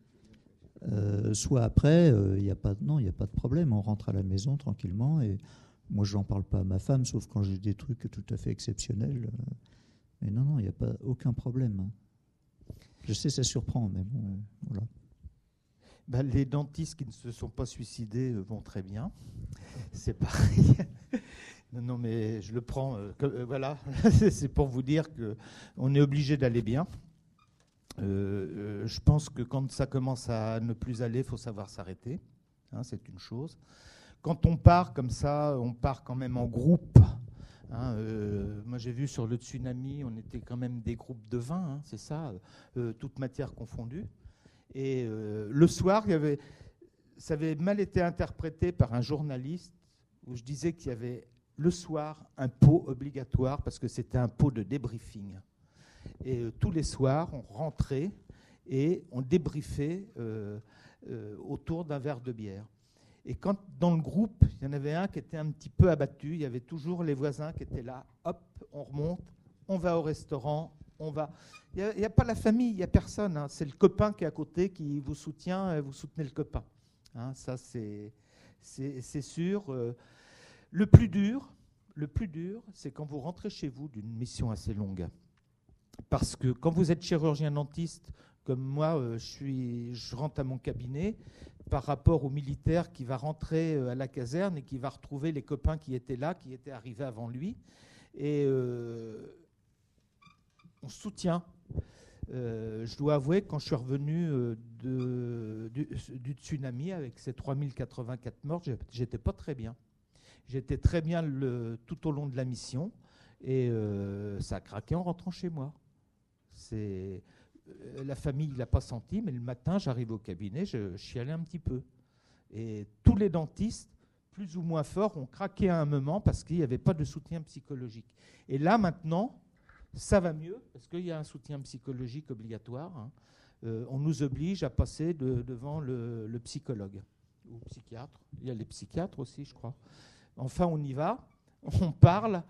soit après, il n'y a pas de problème. On rentre à la maison tranquillement et moi je n'en parle pas à ma femme, sauf quand j'ai des trucs tout à fait exceptionnels. Mais non, il n'y a pas aucun problème. Je sais, ça surprend, mais bon, voilà. Ben, les dentistes qui ne se sont pas suicidés vont très bien. C'est pareil. Non, mais je le prends. Voilà, c'est pour vous dire qu'on est obligé d'aller bien. Je pense que quand ça commence à ne plus aller, il faut savoir s'arrêter. Hein, c'est une chose. Quand on part comme ça, on part quand même en groupe. Hein, moi, j'ai vu sur le tsunami, on était quand même des groupes de 20, hein, c'est ça, toute matière confondue. Et le soir, ça avait mal été interprété par un journaliste où je disais qu'il y avait le soir un pot obligatoire parce que c'était un pot de débriefing. Et tous les soirs, on rentrait et on débriefait autour d'un verre de bière. Et quand dans le groupe, il y en avait un qui était un petit peu abattu, il y avait toujours les voisins qui étaient là, hop, on remonte, on va au restaurant, on va... Il n'y a pas la famille, il n'y a personne. Hein. C'est le copain qui est à côté qui vous soutient, et vous soutenez le copain. Hein, ça, c'est sûr. Le plus dur, c'est quand vous rentrez chez vous d'une mission assez longue. Parce que quand vous êtes chirurgien dentiste, comme moi, je rentre à mon cabinet par rapport au militaire qui va rentrer à la caserne et qui va retrouver les copains qui étaient là, qui étaient arrivés avant lui. Et on se soutient. Je dois avouer que quand je suis revenu du tsunami avec ces 3084 morts, j'étais pas très bien. J'étais très bien tout au long de la mission et ça a craqué en rentrant chez moi. La famille ne l'a pas senti, mais le matin, j'arrive au cabinet, je chialais un petit peu. Et tous les dentistes, plus ou moins forts, ont craqué à un moment parce qu'il n'y avait pas de soutien psychologique. Et là, maintenant, ça va mieux parce qu'il y a un soutien psychologique obligatoire. Hein. On nous oblige à passer devant le psychologue ou psychiatre. Il y a les psychiatres aussi, je crois. Enfin, on y va, on parle.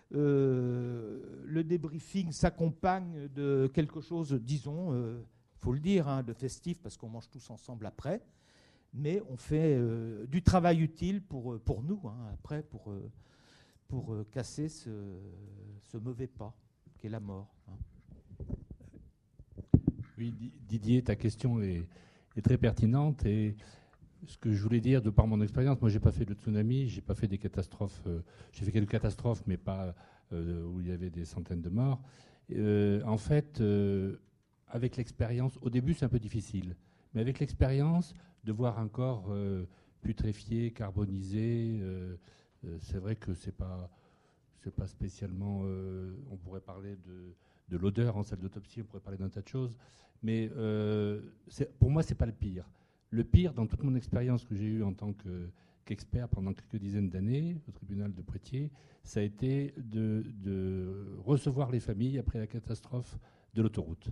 Le débriefing s'accompagne de quelque chose, disons, faut le dire, hein, de festif parce qu'on mange tous ensemble après. Mais on fait du travail utile pour nous, hein, après, pour casser ce mauvais pas qu'est la mort. Hein. Oui, Didier, ta question est très pertinente. Et ce que je voulais dire, de par mon expérience, moi, j'ai pas fait de tsunami, j'ai pas fait des catastrophes. J'ai fait quelques catastrophes, mais pas où il y avait des centaines de morts. En fait, avec l'expérience, au début, c'est un peu difficile. Mais avec l'expérience, de voir un corps putréfié, carbonisé, c'est vrai que c'est pas spécialement. On pourrait parler de l'odeur en salle d'autopsie, on pourrait parler d'un tas de choses, mais pour moi, c'est pas le pire. Le pire, dans toute mon expérience que j'ai eue en tant qu'expert pendant quelques dizaines d'années au tribunal de Poitiers, ça a été de recevoir les familles après la catastrophe de l'autoroute.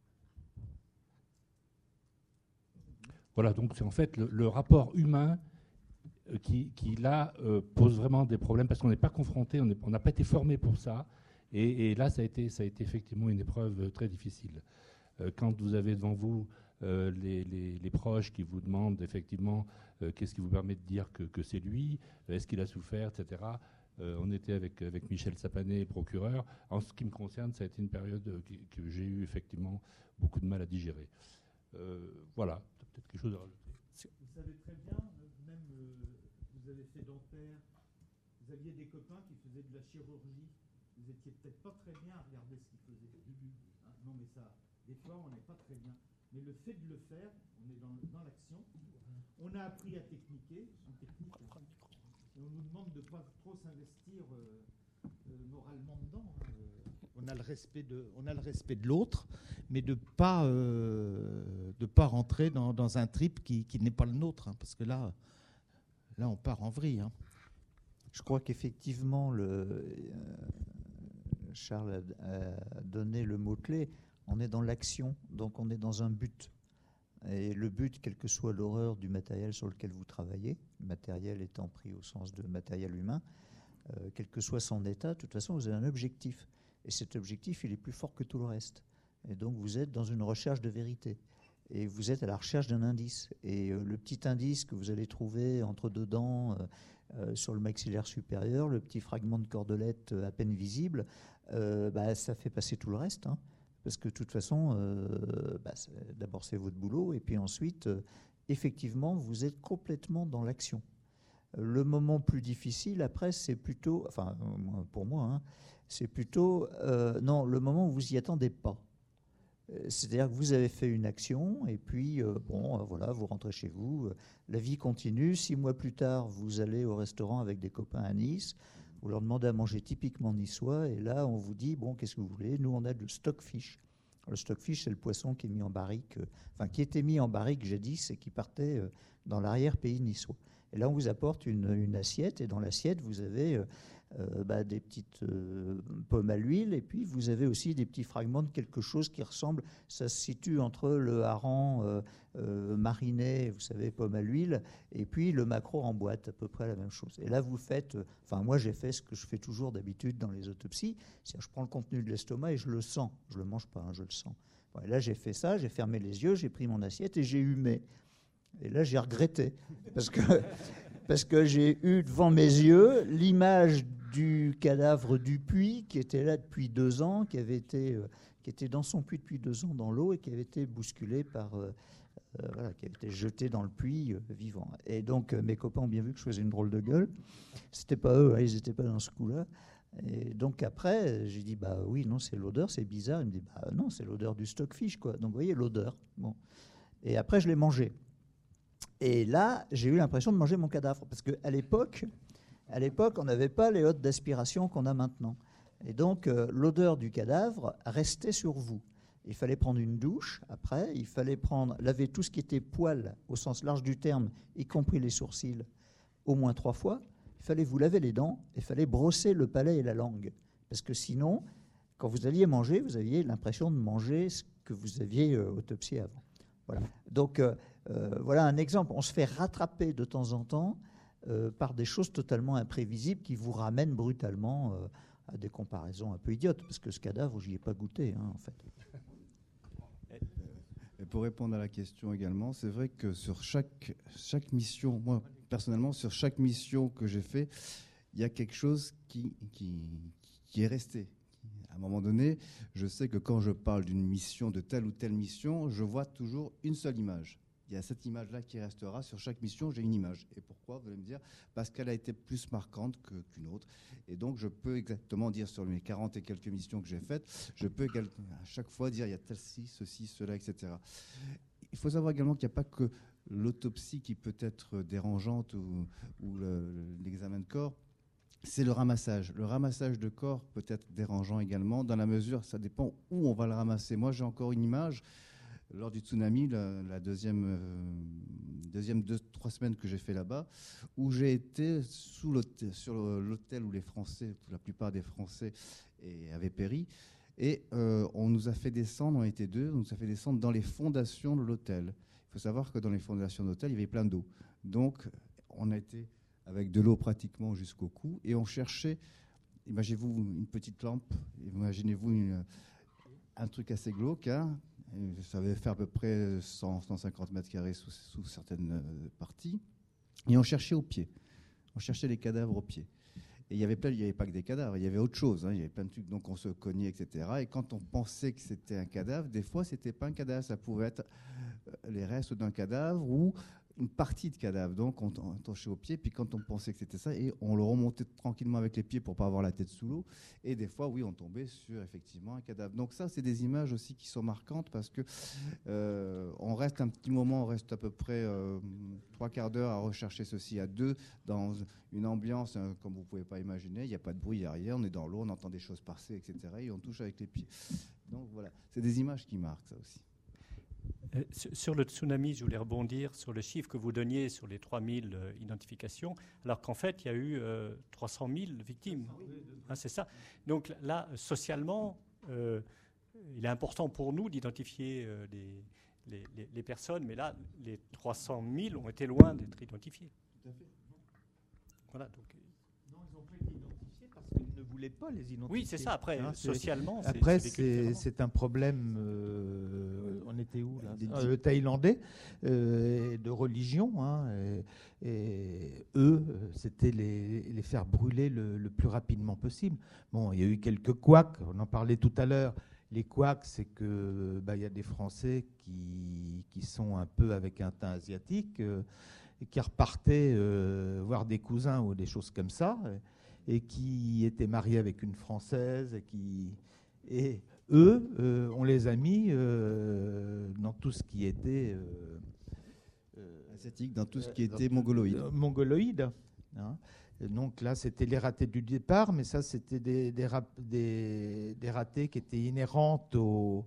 Voilà, donc c'est en fait le rapport humain qui là, pose vraiment des problèmes parce qu'on n'est pas confronté, on n'a pas été formé pour ça. Et là, ça a été effectivement une épreuve très difficile. Quand vous avez devant vous les proches qui vous demandent effectivement qu'est-ce qui vous permet de dire que c'est lui, est-ce qu'il a souffert, etc. On était avec Michel Sapanet, procureur. En ce qui me concerne, ça a été une période que j'ai eu effectivement beaucoup de mal à digérer. Voilà, peut-être quelque chose à rajouter. Vous savez très bien, même vous avez fait dentaire, vous aviez des copains qui faisaient de la chirurgie. Vous étiez peut-être pas très bien à regarder ce qu'ils faisaient. Hein, non, mais ça, des fois, on n'est pas très bien. Mais le fait de le faire, on est dans l'action. On a appris à techniquer, en technique. Hein, et on nous demande de ne pas trop s'investir moralement dedans. Hein. On a le respect de l'autre, mais de pas rentrer dans un trip qui n'est pas le nôtre, hein, parce que là, on part en vrille. Hein. Je crois qu'effectivement, Charles a donné le mot-clé. On est dans l'action, donc on est dans un but. Et le but, quelle que soit l'horreur du matériel sur lequel vous travaillez, le matériel étant pris au sens de matériel humain, quel que soit son état, de toute façon, vous avez un objectif. Et cet objectif, il est plus fort que tout le reste. Et donc, vous êtes dans une recherche de vérité. Et vous êtes à la recherche d'un indice. Et le petit indice que vous allez trouver entre deux dents sur le maxillaire supérieur, le petit fragment de cordelette à peine visible, ça fait passer tout le reste. Hein. Parce que de toute façon, d'abord, c'est votre boulot. Et puis ensuite, effectivement, vous êtes complètement dans l'action. Le moment plus difficile, après, c'est plutôt, enfin, pour moi, hein, c'est plutôt, non, le moment où vous n'y attendez pas. C'est-à-dire que vous avez fait une action et puis, voilà, vous rentrez chez vous, la vie continue. 6 mois plus tard, vous allez au restaurant avec des copains à Nice, vous leur demandez à manger typiquement niçois et là, on vous dit, bon, qu'est-ce que vous voulez? Nous, on a du stockfish. Le stockfish, c'est le poisson qui est mis en barrique, qui était mis en barrique jadis et qui partait dans l'arrière-pays niçois. Et là, on vous apporte une assiette et dans l'assiette, vous avez des petites pommes à l'huile et puis vous avez aussi des petits fragments de quelque chose qui ressemble, ça se situe entre le hareng mariné, vous savez, pomme à l'huile, et puis le maquereau en boîte, à peu près la même chose. Et là, vous faites, moi j'ai fait ce que je fais toujours d'habitude dans les autopsies, c'est-à-dire je prends le contenu de l'estomac et je le sens, je le mange pas, hein, je le sens. Bon, et là, j'ai fait ça, j'ai fermé les yeux, j'ai pris mon assiette et j'ai humé. Et là, j'ai regretté, parce que j'ai eu devant mes yeux l'image du cadavre du puits qui était là depuis 2 ans, qui était dans son puits depuis 2 ans dans l'eau et qui avait été bousculé par, qui avait été jeté dans le puits vivant. Et donc mes copains ont bien vu que je faisais une drôle de gueule. C'était pas eux, hein, ils n'étaient pas dans ce coup-là. Et donc après, j'ai dit, bah oui, non, c'est l'odeur, c'est bizarre. Il me dit, bah non, c'est l'odeur du stockfish, quoi. Donc vous voyez, l'odeur. Bon. Et après, je l'ai mangé. Et là, j'ai eu l'impression de manger mon cadavre. Parce qu'à l'époque, on n'avait pas les hottes d'aspiration qu'on a maintenant. Et donc, l'odeur du cadavre restait sur vous. Il fallait prendre une douche après, il fallait laver tout ce qui était poils au sens large du terme, y compris les sourcils, au moins 3 fois. Il fallait vous laver les dents, il fallait brosser le palais et la langue. Parce que sinon, quand vous alliez manger, vous aviez l'impression de manger ce que vous aviez autopsié avant. Voilà. Donc, voilà un exemple. On se fait rattraper de temps en temps par des choses totalement imprévisibles qui vous ramènent brutalement à des comparaisons un peu idiotes. Parce que ce cadavre, je n'y ai pas goûté, hein, en fait. Et pour répondre à la question également, c'est vrai que sur chaque mission, moi personnellement, sur chaque mission que j'ai fait, il y a quelque chose qui est resté. À un moment donné, je sais que quand je parle d'une mission, de telle ou telle mission, je vois toujours une seule image. Il y a cette image-là qui restera. Sur chaque mission, j'ai une image. Et pourquoi, vous allez me dire? Parce qu'elle a été plus marquante qu'une autre. Et donc, je peux exactement dire sur mes 40 et quelques missions que j'ai faites, je peux à chaque fois dire il y a ceci, cela, etc. Il faut savoir également qu'il n'y a pas que l'autopsie qui peut être dérangeante ou l'examen de corps. C'est le ramassage. Le ramassage de corps peut être dérangeant également, dans la mesure, ça dépend où on va le ramasser. Moi, j'ai encore une image. Lors du tsunami, la deuxième 2-3 semaines que j'ai fait là-bas, où j'ai été sur l'hôtel où les Français, la plupart des Français avaient péri, et on nous a fait descendre, on était 2, on nous a fait descendre dans les fondations de l'hôtel. Il faut savoir que dans les fondations de l'hôtel, il y avait plein d'eau. Donc, on a été avec de l'eau pratiquement jusqu'au cou, et on cherchait, imaginez-vous une petite lampe, imaginez-vous un truc assez glauque, hein. Ça avait fait à peu près 150 mètres carrés sous certaines parties. Et on cherchait au pied. On cherchait les cadavres au pied. Et il n'y avait pas que des cadavres, il y avait autre chose. Hein, il y avait plein de trucs, donc on se cognait, etc. Et quand on pensait que c'était un cadavre, des fois, ce n'était pas un cadavre. Ça pouvait être les restes d'un cadavre ou une partie de cadavre. Donc on touchait au pied, puis quand on pensait que c'était ça, et on le remontait tranquillement avec les pieds pour ne pas avoir la tête sous l'eau. Et des fois, oui, on tombait sur effectivement un cadavre. Donc ça, c'est des images aussi qui sont marquantes parce que on reste un petit moment, on reste à peu près 3 quarts d'heure à rechercher ceci à 2 dans une ambiance comme vous ne pouvez pas imaginer. Il n'y a pas de bruit, il n'y a rien. On est dans l'eau, on entend des choses passer, etc. Et on touche avec les pieds. Donc voilà, c'est des images qui marquent ça aussi. Sur le tsunami, je voulais rebondir sur le chiffre que vous donniez sur les 3000 identifications, alors qu'en fait, il y a eu 300 000 victimes. Hein, c'est ça. Donc là, socialement, il est important pour nous d'identifier les personnes, mais là, les 300 000 ont été loin d'être identifiés. Tout à fait. Voilà, donc... Non, ils ont pas été identifiés parce qu'ils ne voulaient pas les identifier. Oui, c'est ça. Après, socialement, après, c'est un problème. On était où là thaïlandais, de religion. Hein, et eux, c'était les faire brûler le plus rapidement possible. Bon, il y a eu quelques couacs. On en parlait tout à l'heure. Les couacs, c'est que y a des Français qui sont un peu avec un teint asiatique et qui repartaient voir des cousins ou des choses comme ça. Et qui étaient mariés avec une Française, et eux, on les a mis dans tout ce qui était asiatique, dans tout ce qui était mongoloïde. Mongoloïde. Hein. Donc là, c'était les ratés du départ, mais ça, c'était des ratés qui étaient inhérentes au...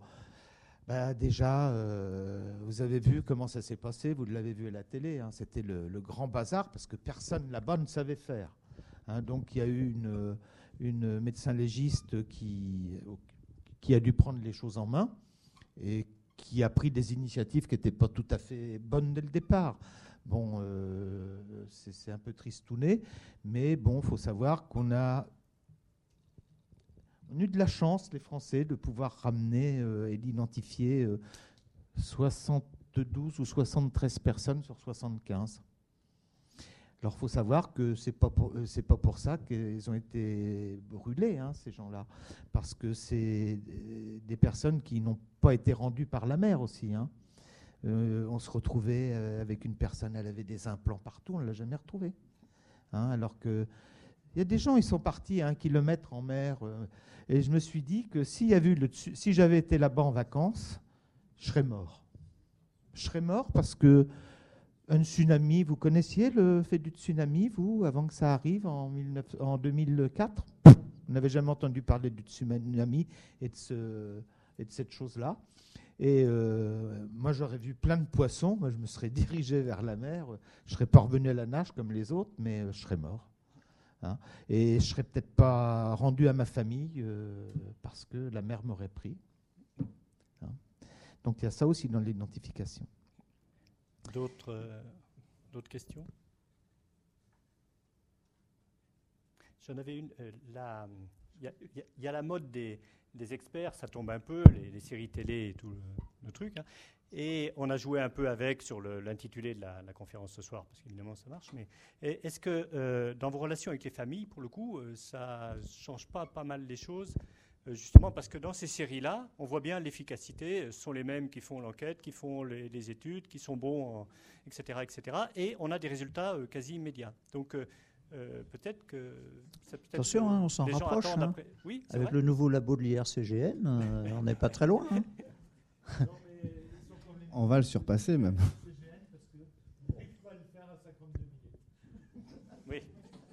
déjà, vous avez vu comment ça s'est passé, vous l'avez vu à la télé, hein, c'était le grand bazar, parce que personne là-bas ne savait faire. Hein, donc il y a eu une médecin légiste qui a dû prendre les choses en main et qui a pris des initiatives qui n'étaient pas tout à fait bonnes dès le départ. Bon, c'est un peu tristouné, mais bon, il faut savoir qu'on a eu de la chance, les Français, de pouvoir ramener et d'identifier 72 ou 73 personnes sur 75. Alors, il faut savoir que c'est pas pour ça qu'ils ont été brûlés, hein, ces gens-là, parce que c'est des personnes qui n'ont pas été rendues par la mer aussi. Hein. On se retrouvait avec une personne, elle avait des implants partout, on ne l'a jamais retrouvée. Hein, alors que Il y a des gens, ils sont partis à 1 kilomètre en mer. Et je me suis dit que si j'avais été là-bas en vacances, je serais mort. Je serais mort parce que un tsunami, vous connaissiez le fait du tsunami, vous, avant que ça arrive en 2004 ? Vous n'avez jamais entendu parler du tsunami et de cette chose-là. Et moi, j'aurais vu plein de poissons. Moi, je me serais dirigé vers la mer. Je ne serais pas revenu à la nage comme les autres, mais je serais mort. Hein. Et je ne serais peut-être pas rendu à ma famille parce que la mer m'aurait pris. Hein. Donc, il y a ça aussi dans l'identification. D'autres questions ? J'en avais une. Il y a la mode des experts, ça tombe un peu, les séries télé et tout le truc. Hein. Et on a joué un peu avec sur l'intitulé de la conférence ce soir, parce qu'évidemment ça marche. Mais est-ce que dans vos relations avec les familles, pour le coup, ça ne change pas mal les choses ? Justement parce que dans ces séries-là, on voit bien l'efficacité, ce sont les mêmes qui font l'enquête, qui font les études, qui sont bons, etc., etc. Et on a des résultats quasi immédiats. Donc peut-être que... Attention, on s'en rapproche. Hein. Oui, avec vrai. le nouveau labo de l'IRCGN, on n'est pas très loin. Hein. On va le surpasser même. Oui.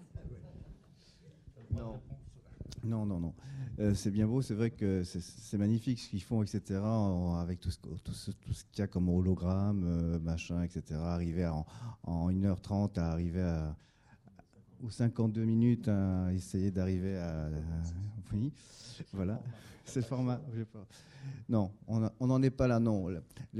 Non. C'est bien beau, c'est vrai que c'est magnifique ce qu'ils font, etc. Avec tout ce qu'il y a comme hologramme, machin, etc. Arriver en 1h30 à arriver ou 52 minutes à essayer d'arriver à oui, voilà, c'est le format. Non, on n'en est pas là, non.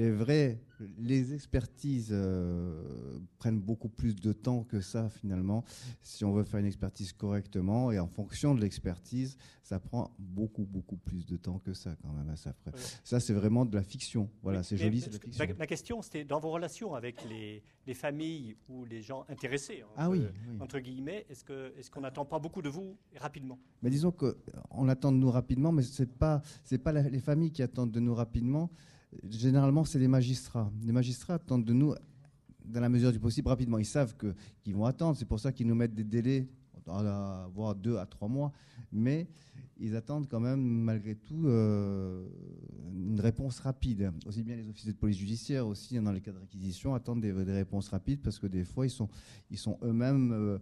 Les expertises prennent beaucoup plus de temps que ça, finalement. Si on veut faire une expertise correctement, et en fonction de l'expertise, ça prend beaucoup plus de temps que ça, quand même. Ça, c'est vraiment de la fiction. Voilà, c'est joli, c'est de la fiction. Ma question, c'était dans vos relations avec les familles ou les gens intéressés, oui. entre guillemets, est-ce qu'on n'attend pas beaucoup de vous rapidement ? Mais disons qu'on attend de nous rapidement, mais c'est pas les familles qui attendent de nous rapidement. Généralement, c'est les magistrats. Les magistrats attendent de nous, dans la mesure du possible, rapidement. Ils savent qu'ils vont attendre. C'est pour ça qu'ils nous mettent des délais, voire 2 à 3 mois. Mais ils attendent quand même, malgré tout, une réponse rapide. Aussi bien les officiers de police judiciaire, aussi dans les cas de réquisition, attendent des réponses rapides parce que des fois, ils sont eux-mêmes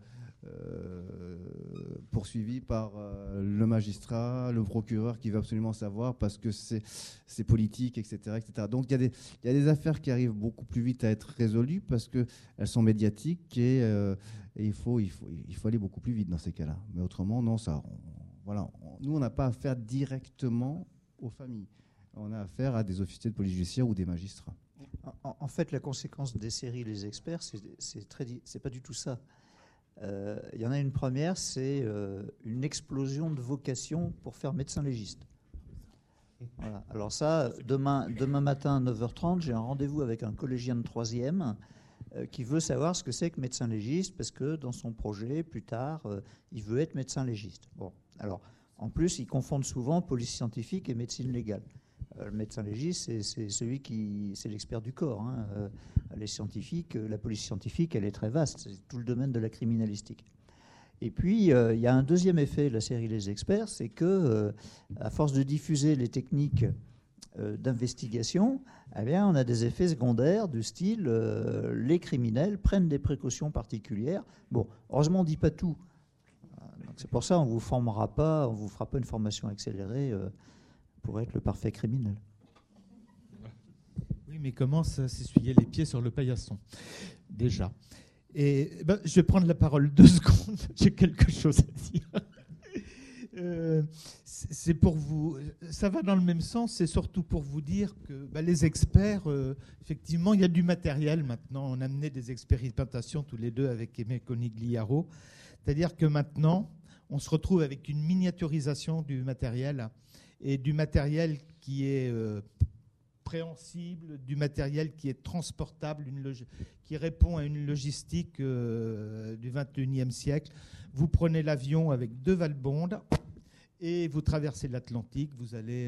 poursuivis par le magistrat, le procureur qui veut absolument savoir parce que c'est politique, etc., etc. Donc il y a des affaires qui arrivent beaucoup plus vite à être résolues parce qu'elles sont médiatiques et il faut aller beaucoup plus vite dans ces cas-là. Mais autrement, non, nous, on n'a pas affaire directement aux familles. On a affaire à des officiers de police judiciaire ou des magistrats. En fait, la conséquence des séries Les Experts, c'est pas du tout ça. Il y en a une première, c'est une explosion de vocation pour faire médecin légiste. Voilà. Alors ça, demain matin à 9h30, j'ai un rendez-vous avec un collégien de 3e qui veut savoir ce que c'est que médecin légiste, parce que dans son projet, plus tard, il veut être médecin légiste. Bon, alors, en plus, ils confondent souvent police scientifique et médecine légale. Le médecin légiste, c'est l'expert du corps. Hein. Les scientifiques, la police scientifique, elle est très vaste. C'est tout le domaine de la criminalistique. Et puis, il y a un deuxième effet de la série Les Experts, c'est que, à force de diffuser les techniques d'investigation, eh bien, on a des effets secondaires du style les criminels prennent des précautions particulières. Bon, heureusement, on ne dit pas tout. Donc, c'est pour ça qu'on ne vous formera pas, on ne vous fera pas une formation accélérée pour être le parfait criminel. Oui, mais commence à s'essuyer les pieds sur le paillasson, déjà. Et je vais prendre la parole 2 secondes, j'ai quelque chose à dire. C'est pour vous, ça va dans le même sens, c'est surtout pour vous dire que les experts, effectivement, il y a du matériel maintenant. On a mené des expérimentations tous les deux avec Aimé Conigliaro. C'est-à-dire que maintenant, on se retrouve avec une miniaturisation du matériel et du matériel qui est préhensible, du matériel qui est transportable, qui répond à une logistique du XXIe siècle. Vous prenez l'avion avec 2 valbondes Et vous traversez l'Atlantique, vous allez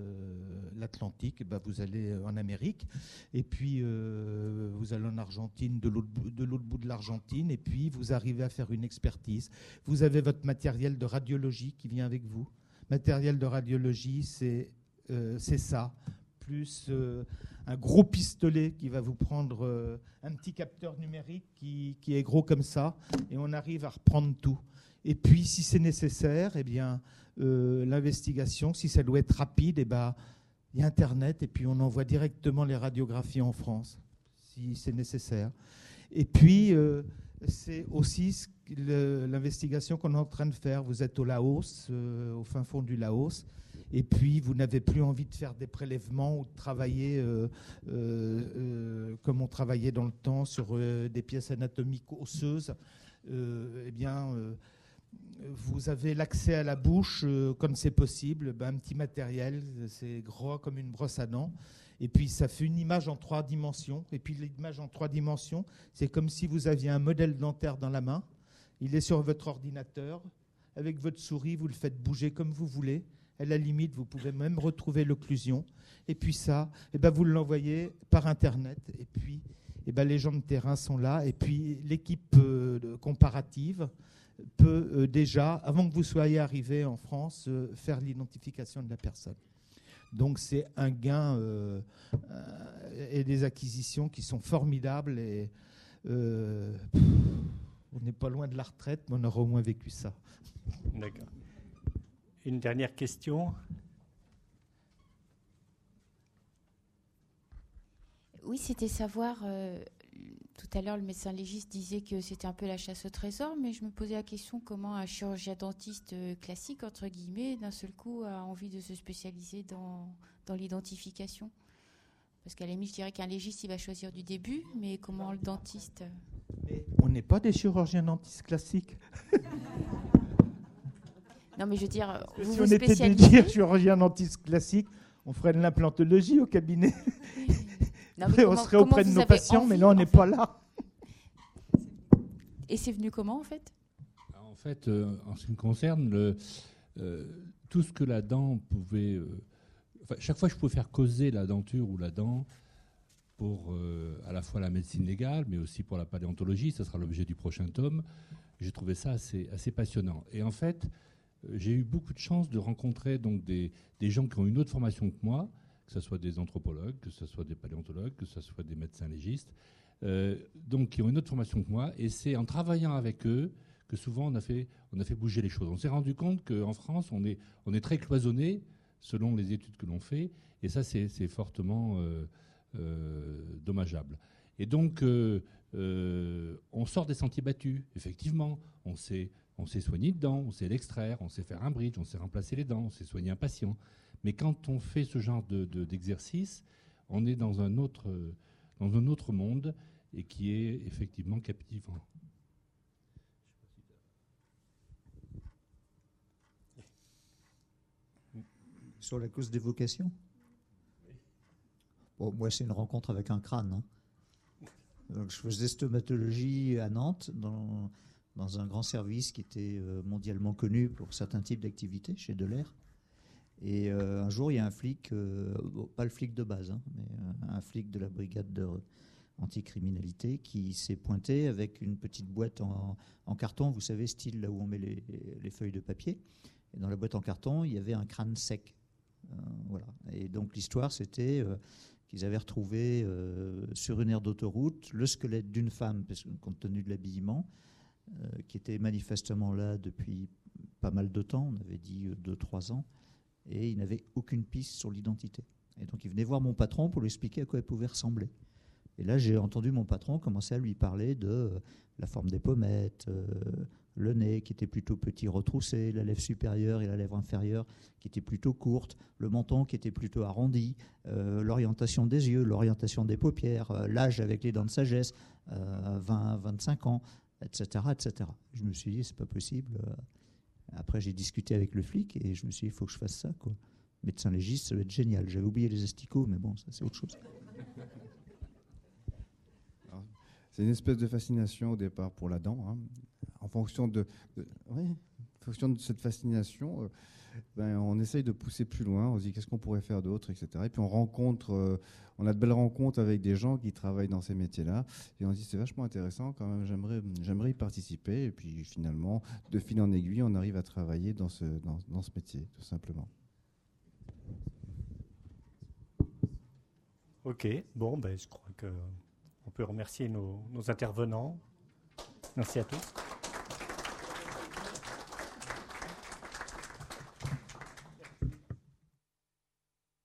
vous allez en Amérique, et puis vous allez en Argentine, de l'autre bout de l'Argentine, et puis vous arrivez à faire une expertise. Vous avez votre matériel de radiologie qui vient avec vous. Matériel de radiologie, c'est ça, plus un gros pistolet qui va vous prendre un petit capteur numérique qui est gros comme ça, et on arrive à reprendre tout. Et puis, si c'est nécessaire, eh bien, l'investigation, si ça doit être rapide, eh ben, il y a Internet, et puis on envoie directement les radiographies en France, si c'est nécessaire. Et puis, c'est aussi l'investigation qu'on est en train de faire. Vous êtes au Laos, au fin fond du Laos, et puis vous n'avez plus envie de faire des prélèvements ou de travailler comme on travaillait dans le temps sur des pièces anatomiques osseuses. Eh bien, vous avez l'accès à la bouche comme c'est possible, un petit matériel, c'est gros comme une brosse à dents, et puis ça fait une image en 3 dimensions, et puis l'image en 3 dimensions, c'est comme si vous aviez un modèle dentaire dans la main, il est sur votre ordinateur, avec votre souris, vous le faites bouger comme vous voulez, à la limite, vous pouvez même retrouver l'occlusion, et puis ça, vous l'envoyez par Internet, et puis les gens de terrain sont là, et puis l'équipe comparative peut déjà, avant que vous soyez arrivé en France, faire l'identification de la personne. Donc c'est un gain et des acquisitions qui sont formidables, et on n'est pas loin de la retraite, mais on aura au moins vécu ça. D'accord. Une dernière question. Oui, c'était savoir... Tout à l'heure, le médecin légiste disait que c'était un peu la chasse au trésor, mais je me posais la question comment un chirurgien dentiste classique, entre guillemets, d'un seul coup a envie de se spécialiser dans l'identification. Parce qu'à la limite, je dirais qu'un légiste, il va choisir du début, mais comment le dentiste... Mais on n'est pas des chirurgiens dentistes classiques. Non, mais je veux dire, vous si vous on était des chirurgiens dentistes classiques, on ferait de l'implantologie au cabinet. Oui. Non, on serait auprès de nos patients, mais là, on n'est pas là. Et c'est venu comment, en fait ? En fait, en ce qui me concerne, tout ce que la dent pouvait... chaque fois que je pouvais faire causer la denture ou la dent pour à la fois la médecine légale, mais aussi pour la paléontologie, ça sera l'objet du prochain tome, j'ai trouvé ça assez passionnant. Et en fait, j'ai eu beaucoup de chance de rencontrer donc, des gens qui ont une autre formation que moi, que ce soit des anthropologues, que ce soit des paléontologues, que ce soit des médecins légistes, donc qui ont une autre formation que moi. Et c'est en travaillant avec eux que souvent on a fait bouger les choses. On s'est rendu compte qu'en France, on est très cloisonné selon les études que l'on fait, et ça, c'est fortement dommageable. Et donc, on sort des sentiers battus. Effectivement, on sait soigner une dent, on sait l'extraire, on sait faire un bridge, on sait remplacer les dents, on sait soigner un patient. Mais quand on fait ce genre d'exercice, on est dans un autre monde et qui est effectivement captivant. Sur la cause des vocations ? Bon, moi, c'est une rencontre avec un crâne. Hein. Donc, je faisais stomatologie à Nantes, dans un grand service qui était mondialement connu pour certains types d'activités, chez Delair. Et un jour, il y a un flic, pas le flic de base, hein, mais un flic de la brigade anticriminalité qui s'est pointé avec une petite boîte en carton, vous savez, style là où on met les feuilles de papier. Et dans la boîte en carton, il y avait un crâne sec. Voilà. Et donc l'histoire, c'était qu'ils avaient retrouvé sur une aire d'autoroute le squelette d'une femme, parce que, compte tenu de l'habillement, qui était manifestement là depuis pas mal de temps, on avait dit 2-3 ans, et il n'avait aucune piste sur l'identité. Et donc il venait voir mon patron pour lui expliquer à quoi elle pouvait ressembler. Et là, j'ai entendu mon patron commencer à lui parler de la forme des pommettes, le nez qui était plutôt petit retroussé, la lèvre supérieure et la lèvre inférieure qui était plutôt courte, le menton qui était plutôt arrondi, l'orientation des yeux, l'orientation des paupières, l'âge avec les dents de sagesse, 20-25 ans, etc., etc. Je me suis dit, c'est pas possible. Après, j'ai discuté avec le flic et je me suis dit, il faut que je fasse ça, quoi. Médecin légiste, ça va être génial. J'avais oublié les asticots, mais bon, ça c'est autre chose. C'est une espèce de fascination au départ pour la dent, hein, en fonction de oui, fonction de cette fascination, on essaye de pousser plus loin. On se dit qu'est-ce qu'on pourrait faire d'autre, etc. Et puis on a de belles rencontres avec des gens qui travaillent dans ces métiers-là. Et on se dit c'est vachement intéressant quand même, j'aimerais y participer. Et puis finalement, de fil en aiguille, on arrive à travailler dans ce métier, tout simplement. Ok, bon, je crois qu'on peut remercier nos intervenants. Merci à tous.